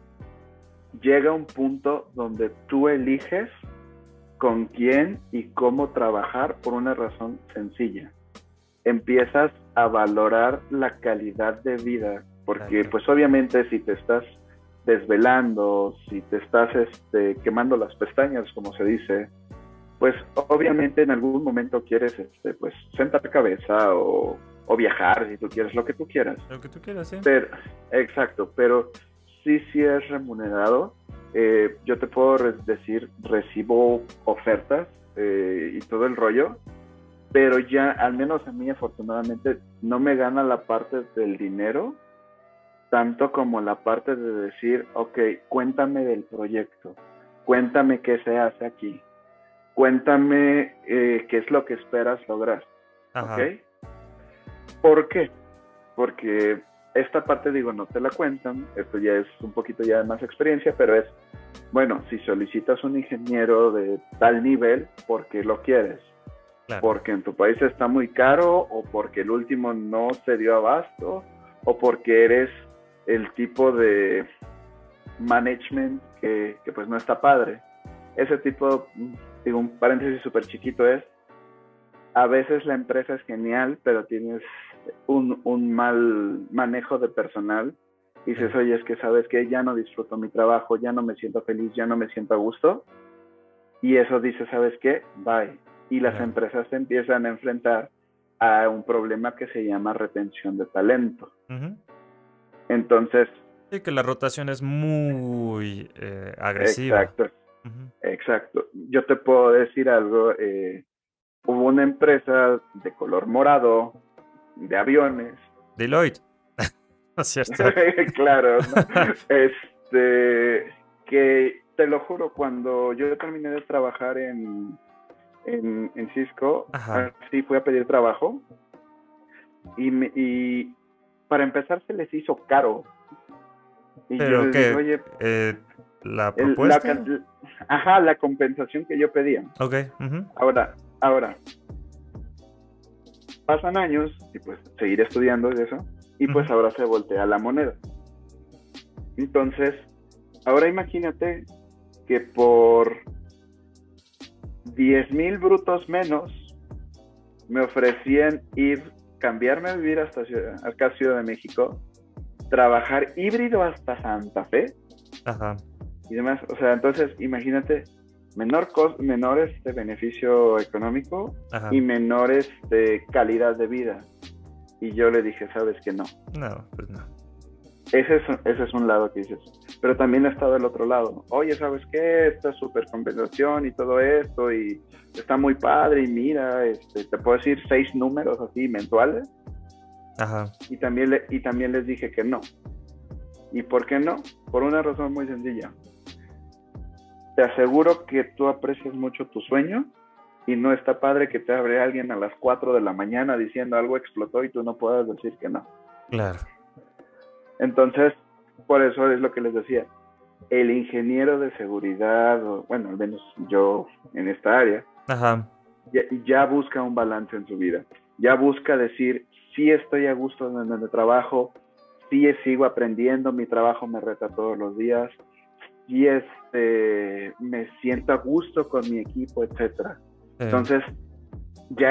Llega un punto donde tú eliges con quién y cómo trabajar por una razón sencilla. Empiezas a valorar la calidad de vida, porque Claro. pues obviamente si te estás desvelando, si te estás quemando las pestañas, como se dice, pues obviamente en algún momento quieres pues sentar cabeza o viajar, si tú quieres, lo que tú quieras. Lo que tú quieras, sí. Pero, exacto, pero sí es remunerado. Yo te puedo decir, recibo ofertas y todo el rollo, pero ya, al menos a mí afortunadamente, no me gana la parte del dinero, tanto como la parte de decir, ok, cuéntame del proyecto, cuéntame qué se hace aquí, cuéntame qué es lo que esperas lograr, Ajá. ¿ok? ¿Por qué? Porque esta parte, digo, no te la cuentan, esto ya es un poquito ya de más experiencia, pero es, bueno, si solicitas un ingeniero de tal nivel, ¿por qué lo quieres? Claro. Porque en tu país está muy caro, o porque el último no se dio abasto, o porque eres el tipo de management que pues no está padre. Ese tipo, digo, un paréntesis súper chiquito es, a veces la empresa es genial, pero tienes un mal manejo de personal y dices, oye, es que sabes que ya no disfruto mi trabajo, ya no me siento feliz, ya no me siento a gusto, y eso dice, ¿sabes qué? Bye. Y las empresas se empiezan a enfrentar a un problema que se llama retención de talento. Ujú. Entonces... Sí, que la rotación es muy agresiva. Exacto, Ujú. exacto. Yo te puedo decir algo, hubo una empresa de color morado, de aviones. Deloitte. ¿No es cierto? Claro, ¿no? Que te lo juro, cuando yo terminé de trabajar en Cisco, Ajá. así fui a pedir trabajo y para empezar se les hizo caro. Y yo ¿Pero les dije, qué? oye, ¿La la, propuesta? ajá, la compensación que yo pedía. Ok. Ujú. Ahora, pasan años y pues seguir estudiando y eso, y pues Ujú. ahora se voltea la moneda. Entonces, ahora imagínate que por 10,000 brutos menos me ofrecían cambiarme a vivir hasta acá Ciudad de México, trabajar híbrido hasta Santa Fe. Ajá. Y demás. O sea, entonces imagínate, menor beneficio económico. Ajá. Y menor calidad de vida. Y yo le dije, ¿sabes qué? No. No, pues no. Ese es un lado que dices. Pero también ha estado el otro lado. Oye, ¿sabes qué? Esta super compensación y todo esto, y está muy padre, y mira, te puedo decir 6 números así mensuales. Ajá. Y también les dije que no. ¿Y por qué no? Por una razón muy sencilla. Te aseguro que tú aprecias mucho tu sueño, y no está padre que te abre alguien a las 4 de la mañana diciendo algo explotó y tú no puedas decir que no. Claro. Entonces, por eso es lo que les decía. El ingeniero de seguridad, bueno, al menos yo en esta área, ajá, ya busca un balance en su vida. Ya busca decir, sí estoy a gusto en el trabajo, sí sigo aprendiendo, mi trabajo me reta todos los días, y me siento a gusto con mi equipo, etcétera. Entonces, ya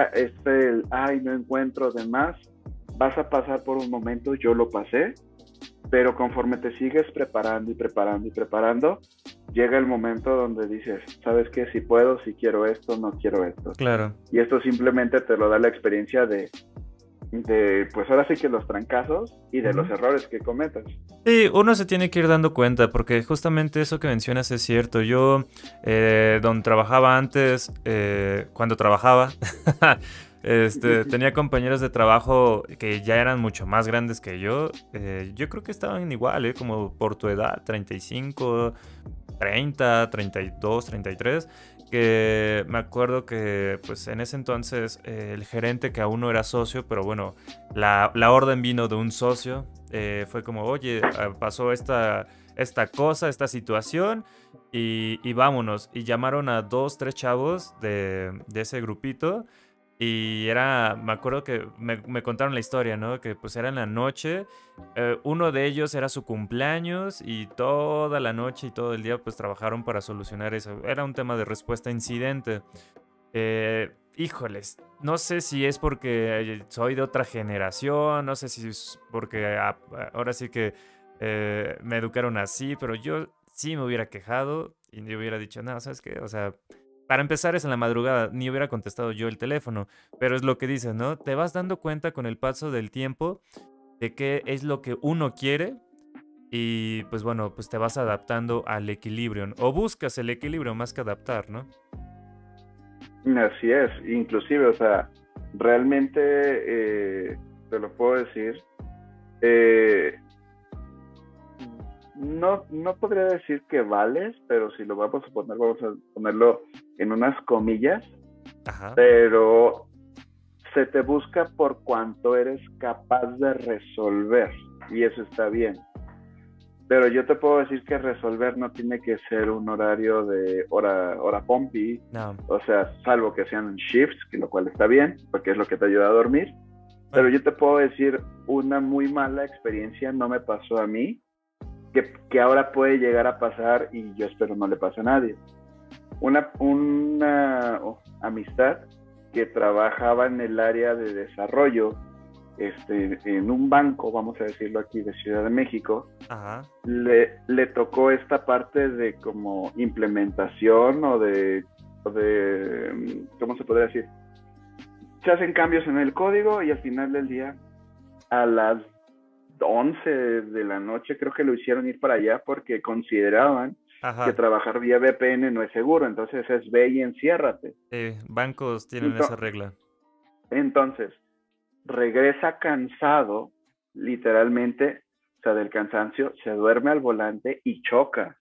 no encuentro demás, vas a pasar por un momento, yo lo pasé, pero conforme te sigues preparando y preparando y preparando, llega el momento donde dices, ¿sabes qué? Si puedo, si quiero esto, no quiero esto. Claro. Y esto simplemente te lo da la experiencia de pues ahora sí que los trancazos y de los errores que cometas. Sí, uno se tiene que ir dando cuenta, porque justamente eso que mencionas es cierto. Yo, donde trabajaba antes, cuando trabajaba, tenía compañeros de trabajo que ya eran mucho más grandes que yo. Yo creo que estaban igual, como por tu edad, 35, 30, 32, 33. Que me acuerdo que pues en ese entonces el gerente, que aún no era socio, pero bueno, la orden vino de un socio, fue como, oye, pasó esta esta cosa, esta situación y vámonos. Y llamaron a 2, 3 chavos de ese grupito y me acuerdo que me contaron la historia, ¿no? Que pues era en la noche, uno de ellos era su cumpleaños y toda la noche y todo el día pues trabajaron para solucionar eso. Era un tema de respuesta a incidente. Híjoles, no sé si es porque soy de otra generación, no sé si es porque ahora sí que me educaron así, pero yo sí me hubiera quejado y me hubiera dicho, no, ¿sabes qué? O sea, para empezar es en la madrugada, ni hubiera contestado yo el teléfono, pero es lo que dices, ¿no? Te vas dando cuenta con el paso del tiempo de qué es lo que uno quiere y pues bueno, pues te vas adaptando al equilibrio, ¿no? O buscas el equilibrio más que adaptar, ¿no? Así es, inclusive, o sea, realmente, te lo puedo decir, eh, no podría decir que vales, pero si lo vamos a ponerlo en unas comillas, Ajá. pero se te busca por cuanto eres capaz de resolver, y eso está bien. Pero yo te puedo decir que resolver no tiene que ser un horario de hora pompi, No. o sea, salvo que sean shifts, que lo cual está bien, porque es lo que te ayuda a dormir. Pero Bueno. yo te puedo decir, una muy mala experiencia no me pasó a mí, que ahora puede llegar a pasar y yo espero no le pase a nadie. Una amistad que trabajaba en el área de desarrollo, en un banco, vamos a decirlo aquí, de Ciudad de México. Ajá. Le tocó esta parte de como implementación o de, ¿cómo se podría decir? Se hacen cambios en el código y al final del día, a las 11 de la noche, creo que lo hicieron ir para allá porque consideraban que Ajá. trabajar vía VPN no es seguro, entonces es ve y enciérrate. Bancos tienen esa regla. Entonces, regresa cansado, literalmente, o sea, del cansancio, se duerme al volante y choca.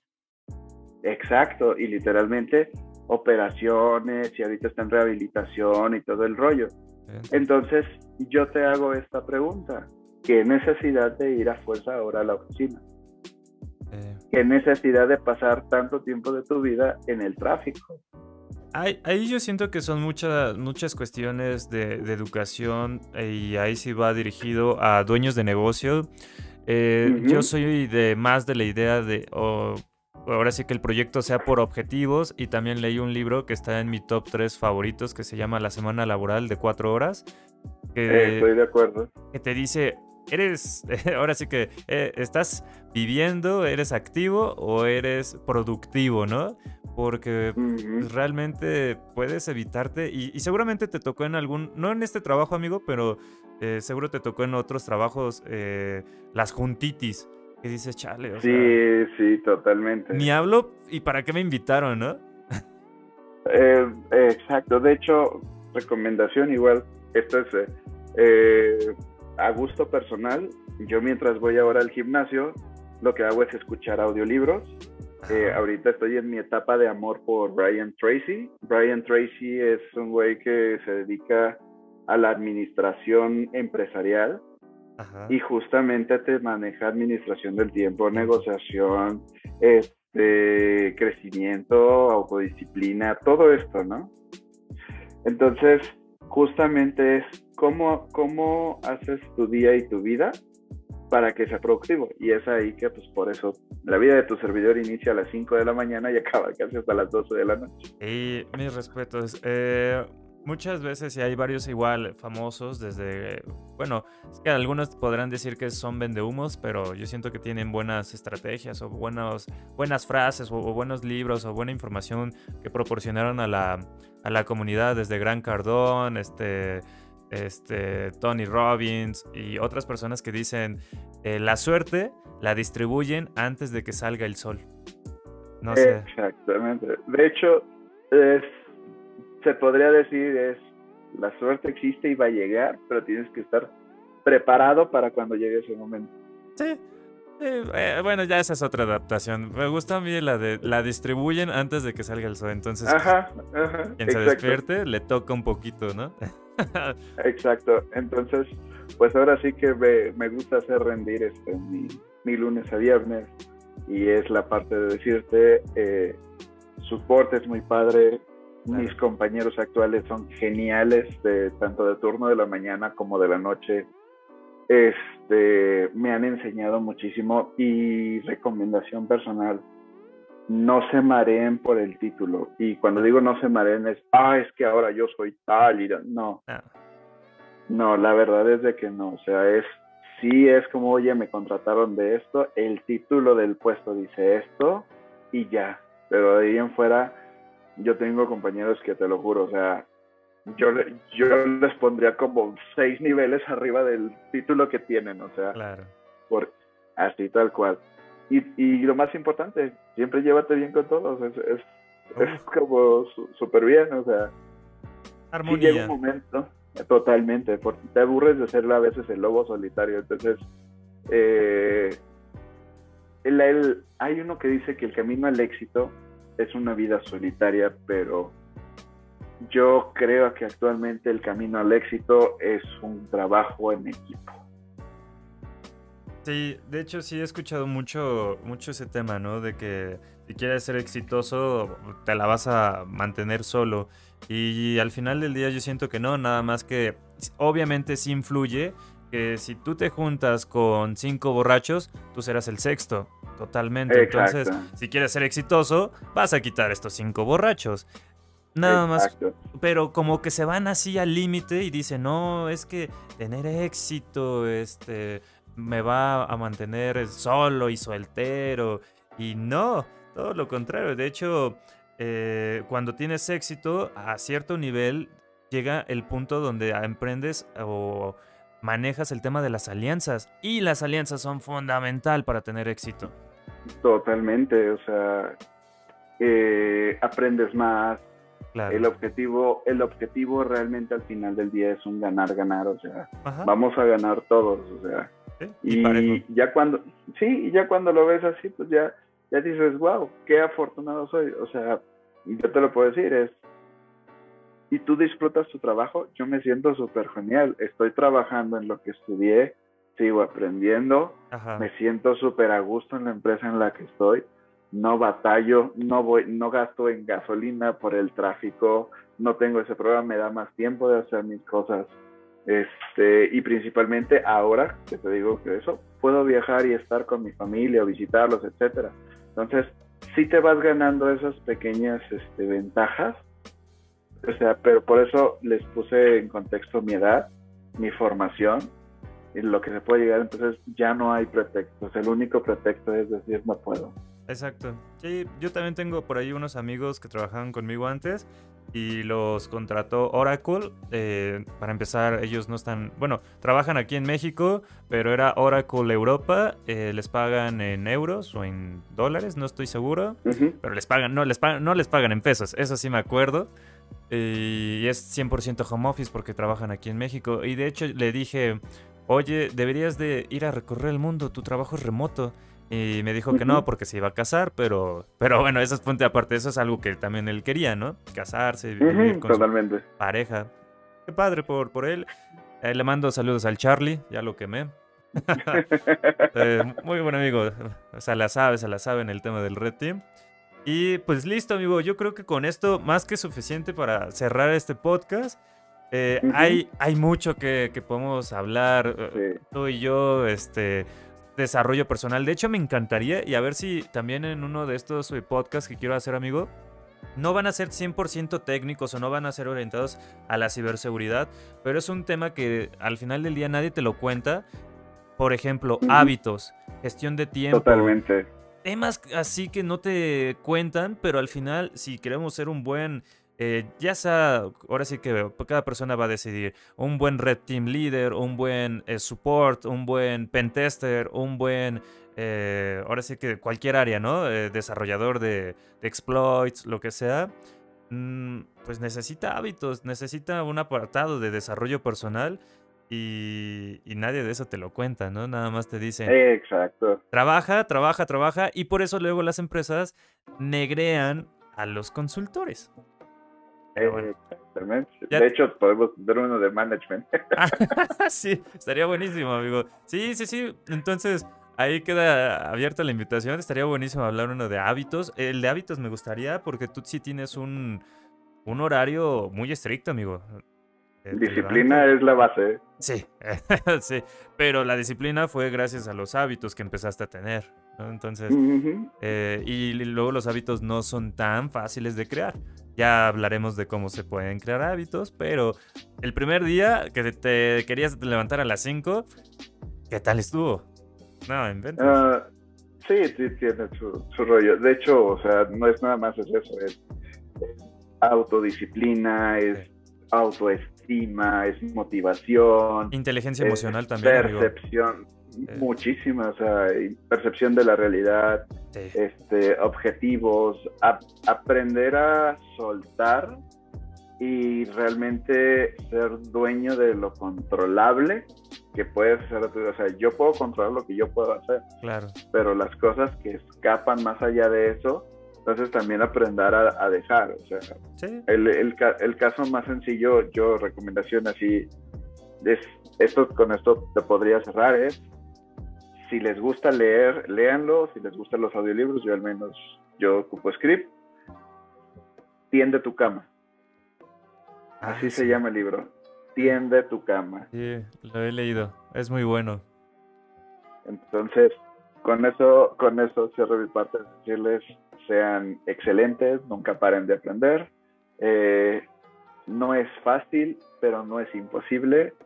Exacto, y literalmente operaciones, y ahorita está en rehabilitación y todo el rollo. Entonces, yo te hago esta pregunta. ¿Qué necesidad de ir a fuerza ahora a la oficina? ¿Qué necesidad de pasar tanto tiempo de tu vida en el tráfico? Ahí yo siento que son muchas cuestiones de educación y ahí sí va dirigido a dueños de negocio. Yo soy más de la idea de, ahora sí que el proyecto sea por objetivos y también leí un libro que está en mi top 3 favoritos que se llama La Semana Laboral de 4 horas. Estoy de acuerdo. Que te dice, ahora sí que estás viviendo, eres activo o eres productivo, ¿no? Porque realmente puedes evitarte y seguramente te tocó en no en este trabajo, amigo, pero seguro te tocó en otros trabajos las juntitis, que dices, chale, o sea... Sí, totalmente. Ni hablo y para qué me invitaron, ¿no? Exacto, de hecho, recomendación igual, esto es a gusto personal. Yo mientras voy ahora al gimnasio, lo que hago es escuchar audiolibros. Ahorita estoy en mi etapa de amor por Brian Tracy. Brian Tracy es un güey que se dedica a la administración empresarial. Ajá. Y justamente te maneja administración del tiempo, negociación, crecimiento, autodisciplina, todo esto, ¿no? Entonces, justamente es cómo haces tu día y tu vida para que sea productivo. Y es ahí que, pues, por eso, la vida de tu servidor inicia a las 5 de la mañana y acaba casi hasta las 12 de la noche. Y mis respetos. Muchas veces, y hay varios igual famosos, bueno, es que algunos podrán decir que son vendehumos, pero yo siento que tienen buenas estrategias o buenas frases o buenos libros o buena información que proporcionaron a la comunidad, desde Grant Cardone, Tony Robbins y otras personas que dicen la suerte la distribuyen antes de que salga el sol. No sé. Exactamente. De hecho, se podría decir la suerte existe y va a llegar, pero tienes que estar preparado para cuando llegue ese momento. Sí. Bueno, ya esa es otra adaptación. Me gusta a mí la distribuyen antes de que salga el sol. Entonces, quien se despierte le toca un poquito, ¿no? Exacto. Entonces, pues ahora sí que me gusta hacer rendir mi lunes a viernes y es la parte de decirte, support es muy padre, mis compañeros actuales son geniales, tanto de turno de la mañana como de la noche. Me han enseñado muchísimo, y recomendación personal, no se mareen por el título. Y cuando digo no se mareen es que ahora yo soy tal y no, la verdad es de que no, o sea, sí es como, oye, me contrataron de esto, el título del puesto dice esto y ya, pero de ahí en fuera yo tengo compañeros que te lo juro, o sea, yo les pondría como 6 niveles arriba del título que tienen, o sea, Claro. Así tal cual. Y lo más importante, siempre llévate bien con todos, es como súper bien, o sea, armonía. Sí llega un momento, totalmente, porque te aburres de ser a veces el lobo solitario, entonces hay uno que dice que el camino al éxito es una vida solitaria, pero yo creo que actualmente el camino al éxito es un trabajo en equipo. Sí, de hecho sí he escuchado mucho ese tema, ¿no? De que si quieres ser exitoso, te la vas a mantener solo. Y al final del día yo siento que no, nada más que obviamente sí influye que si tú te juntas con 5 borrachos, tú serás el sexto, totalmente. Exacto. Entonces, si quieres ser exitoso, vas a quitar estos 5 borrachos. Nada Exacto. más, pero como que se van así al límite y dicen, no, es que tener éxito, me va a mantener solo y soltero. Y no, todo lo contrario. De hecho, cuando tienes éxito, a cierto nivel llega el punto donde emprendes o manejas el tema de las alianzas. Y las alianzas son fundamental para tener éxito. Totalmente, o sea, aprendes más. Claro. El objetivo realmente al final del día es un ganar-ganar, o sea, ajá, vamos a ganar todos, o sea, ¿sí? Y ya cuando lo ves así, pues ya dices, wow, qué afortunado soy, o sea, yo te lo puedo decir, y tú disfrutas tu trabajo, yo me siento súper genial, estoy trabajando en lo que estudié, sigo aprendiendo, ajá, me siento súper a gusto en la empresa en la que estoy, no batallo, no gasto en gasolina por el tráfico, no tengo ese problema, me da más tiempo de hacer mis cosas. Y principalmente ahora, que te digo que eso, puedo viajar y estar con mi familia, visitarlos, etcétera. Entonces, sí te vas ganando esas pequeñas ventajas, o sea, pero por eso les puse en contexto mi edad, mi formación, y lo que se puede llegar, entonces ya no hay pretextos, el único pretexto es decir no puedo. Exacto. Sí, yo también tengo por ahí unos amigos que trabajaban conmigo antes y los contrató Oracle. Para empezar, ellos no están, bueno, trabajan aquí en México, pero era Oracle Europa. Les pagan en euros o en dólares, no estoy seguro, pero no les pagan en pesos, eso sí me acuerdo. Y es 100% home office porque trabajan aquí en México. Y de hecho le dije, oye, deberías de ir a recorrer el mundo, tu trabajo es remoto. Y me dijo que no, porque se iba a casar, pero bueno, eso es punto aparte, eso es algo que también él quería, ¿no? Casarse, vivir con totalmente. Su pareja. Qué padre por él. Le mando saludos al Charlie, ya lo quemé. Muy buen amigo, se la sabe en el tema del Red Team. Y pues listo, amigo, yo creo que con esto más que suficiente para cerrar este podcast. Hay mucho que podemos hablar, sí, tú y yo, desarrollo personal. De hecho, me encantaría, y a ver si también en uno de estos podcasts que quiero hacer, amigo, no van a ser 100% técnicos o no van a ser orientados a la ciberseguridad, pero es un tema que al final del día nadie te lo cuenta. Por ejemplo, hábitos, gestión de tiempo. Totalmente. Temas así que no te cuentan, pero al final, si queremos ser un buen... ya sea, ahora sí que cada persona va a decidir un buen Red Team Leader, un buen support, un buen pentester, un buen, ahora sí que cualquier área, ¿no? Desarrollador de exploits, lo que sea, pues necesita hábitos, necesita un apartado de desarrollo personal y nadie de eso te lo cuenta, ¿no? Nada más te dicen, exacto, trabaja, y por eso luego las empresas negrean a los consultores. Bueno, exactamente. De hecho, podemos ver uno de management. Sí, estaría buenísimo, amigo. Sí. Entonces, ahí queda abierta la invitación. Estaría buenísimo hablar uno de hábitos. El de hábitos me gustaría porque tú sí tienes un horario muy estricto, amigo. Te Disciplina levantas. es la base. Sí, sí, pero la disciplina fue gracias a los hábitos que empezaste a tener, ¿no? Entonces, Ujú. y luego los hábitos no son tan fáciles de crear. Ya hablaremos de cómo se pueden crear hábitos, pero el primer día que te querías levantar a las 5, ¿qué tal estuvo? No, inventes. Ah, sí, sí, tiene su rollo. De hecho, o sea, no es nada más es eso, es autodisciplina, es Sí. autoestima, es motivación, Inteligencia es emocional también, amigo. percepción, Eh, muchísima, o sea, y percepción de la realidad, sí, objetivos, aprender a soltar y realmente ser dueño de lo controlable que puedes hacer. O sea, yo puedo controlar lo que yo puedo hacer, claro. pero las cosas que escapan más allá de eso, entonces también aprender a dejar. O sea, Sí. el caso más sencillo, yo recomendación así, es, esto con esto te podría cerrar, es si les gusta leer, léanlo, si les gustan los audiolibros, yo al menos, yo ocupo script, tiende tu cama, Ah, así se sí. llama el libro, Sí, tiende tu cama. sí, lo he leído. Es muy bueno. Entonces, con eso cierro mi parte de decirles, sean excelentes, nunca paren de aprender. Eh, no es fácil, pero no es imposible.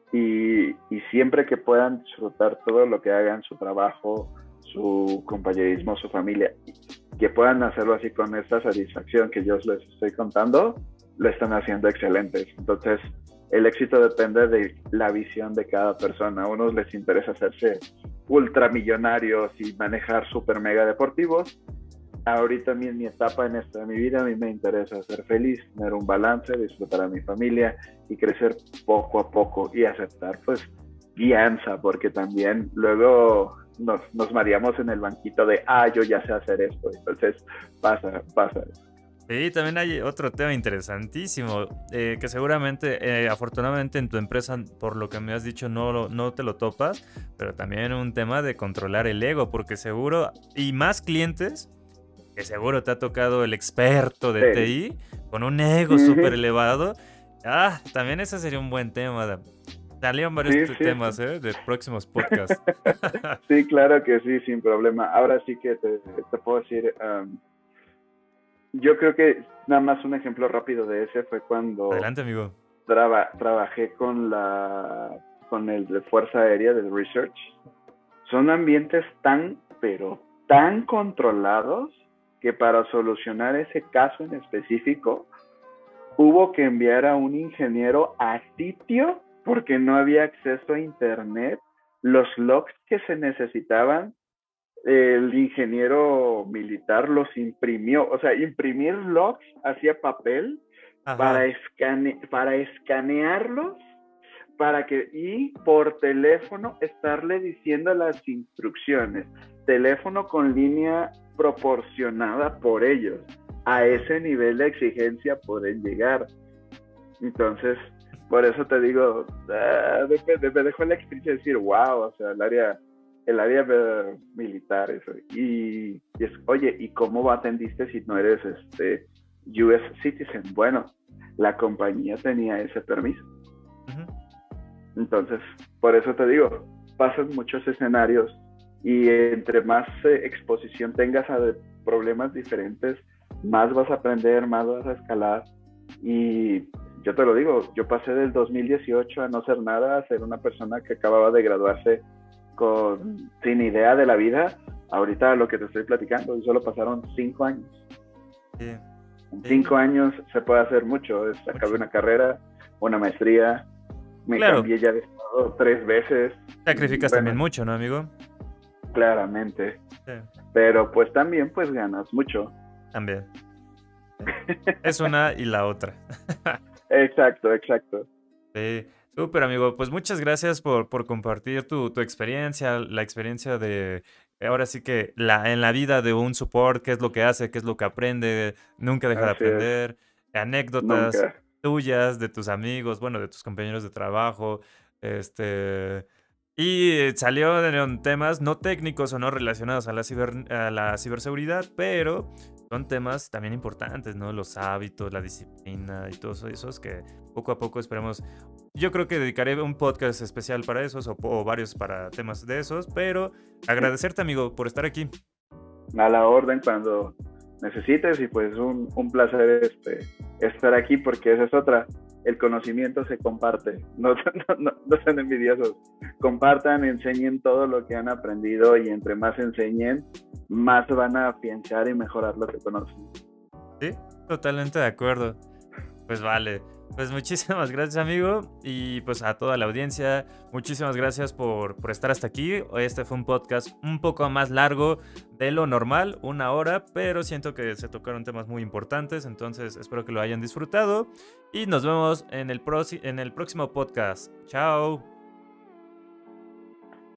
Y siempre que puedan disfrutar todo lo que hagan, su trabajo, su compañerismo, su familia, que puedan hacerlo así con esta satisfacción que yo les estoy contando, lo están haciendo excelentes. Entonces, el éxito depende de la visión de cada persona. A unos les interesa hacerse ultramillonarios y manejar super mega deportivos. Ahorita en mi etapa en esta de mi vida, a mí me interesa ser feliz, tener un balance, disfrutar a mi familia y crecer poco a poco y aceptar pues guianza, porque también luego nos mareamos en el banquito de, yo ya sé hacer esto, entonces pasa. Sí, también hay otro tema interesantísimo, que seguramente, afortunadamente en tu empresa, por lo que me has dicho, no te lo topas, pero también un tema de controlar el ego, porque seguro, y más clientes, que seguro te ha tocado el experto de Sí. TI, con un ego súper Uh-huh. elevado. También ese sería un buen tema. Salieron varios Sí, sí, temas, de próximos podcasts. sí, claro que sí, sin problema. Ahora sí que te puedo decir, yo creo que nada más un ejemplo rápido de ese fue cuando Adelante, amigo. trabajé con el de Fuerza Aérea del Research. Son ambientes tan, pero tan controlados que para solucionar ese caso en específico hubo que enviar a un ingeniero a sitio porque no había acceso a internet. Los logs que se necesitaban, el ingeniero militar los imprimió. O sea, imprimir logs hacía papel Ajá. para escanearlos y por teléfono estarle diciendo las instrucciones. Teléfono con línea proporcionada por ellos. A Ajá. ese nivel de exigencia pueden llegar. Entonces, por eso te digo, me dejó la experiencia de decir, wow, o sea, el área militar, eso. Y es, oye, ¿y cómo atendiste si no eres US citizen? Bueno, la compañía tenía ese permiso. Ujú. Entonces, por eso te digo, pasan muchos escenarios y entre más exposición tengas a problemas diferentes, más vas a aprender, más vas a escalar. Y yo te lo digo, yo pasé del 2018 a no ser nada, a ser una persona que acababa de graduarse sin idea de la vida. Ahorita lo que te estoy platicando, y solo pasaron 5 años. Sí, En sí, 5 años se puede hacer mucho. Acabé mucho. una carrera, una maestría, me Claro, cambié ya de estado 3 veces. sacrificas también Bueno, mucho, ¿no, amigo? claramente. Sí, Pero pues también pues ganas mucho. también. Sí. Es una y la otra. Exacto, exacto. Sí, súper amigo. Pues muchas gracias por compartir tu experiencia, la experiencia de, ahora sí que en la vida de un support, qué es lo que hace, qué es lo que aprende, nunca deja de Así es. aprender, anécdotas Nunca. tuyas, de tus amigos, bueno, de tus compañeros de trabajo, este, Y salieron temas no técnicos o no relacionados a la ciberseguridad, pero son temas también importantes, ¿no? Los hábitos, la disciplina y todos esos que poco a poco esperemos. Yo creo que dedicaré un podcast especial para esos o varios para temas de esos, pero agradecerte, amigo, por estar aquí. A la orden cuando necesites y pues un placer estar aquí porque esa es otra. El conocimiento se comparte, no sean envidiosos, compartan, enseñen todo lo que han aprendido y entre más enseñen, más van a afianzar y mejorar lo que conocen. Sí, totalmente de acuerdo. Pues vale, pues muchísimas gracias, amigo, y pues a toda la audiencia, muchísimas gracias por estar hasta aquí. Este fue un podcast un poco más largo de lo normal, 1 hora, pero siento que se tocaron temas muy importantes, entonces espero que lo hayan disfrutado y nos vemos en el próximo podcast. Chao.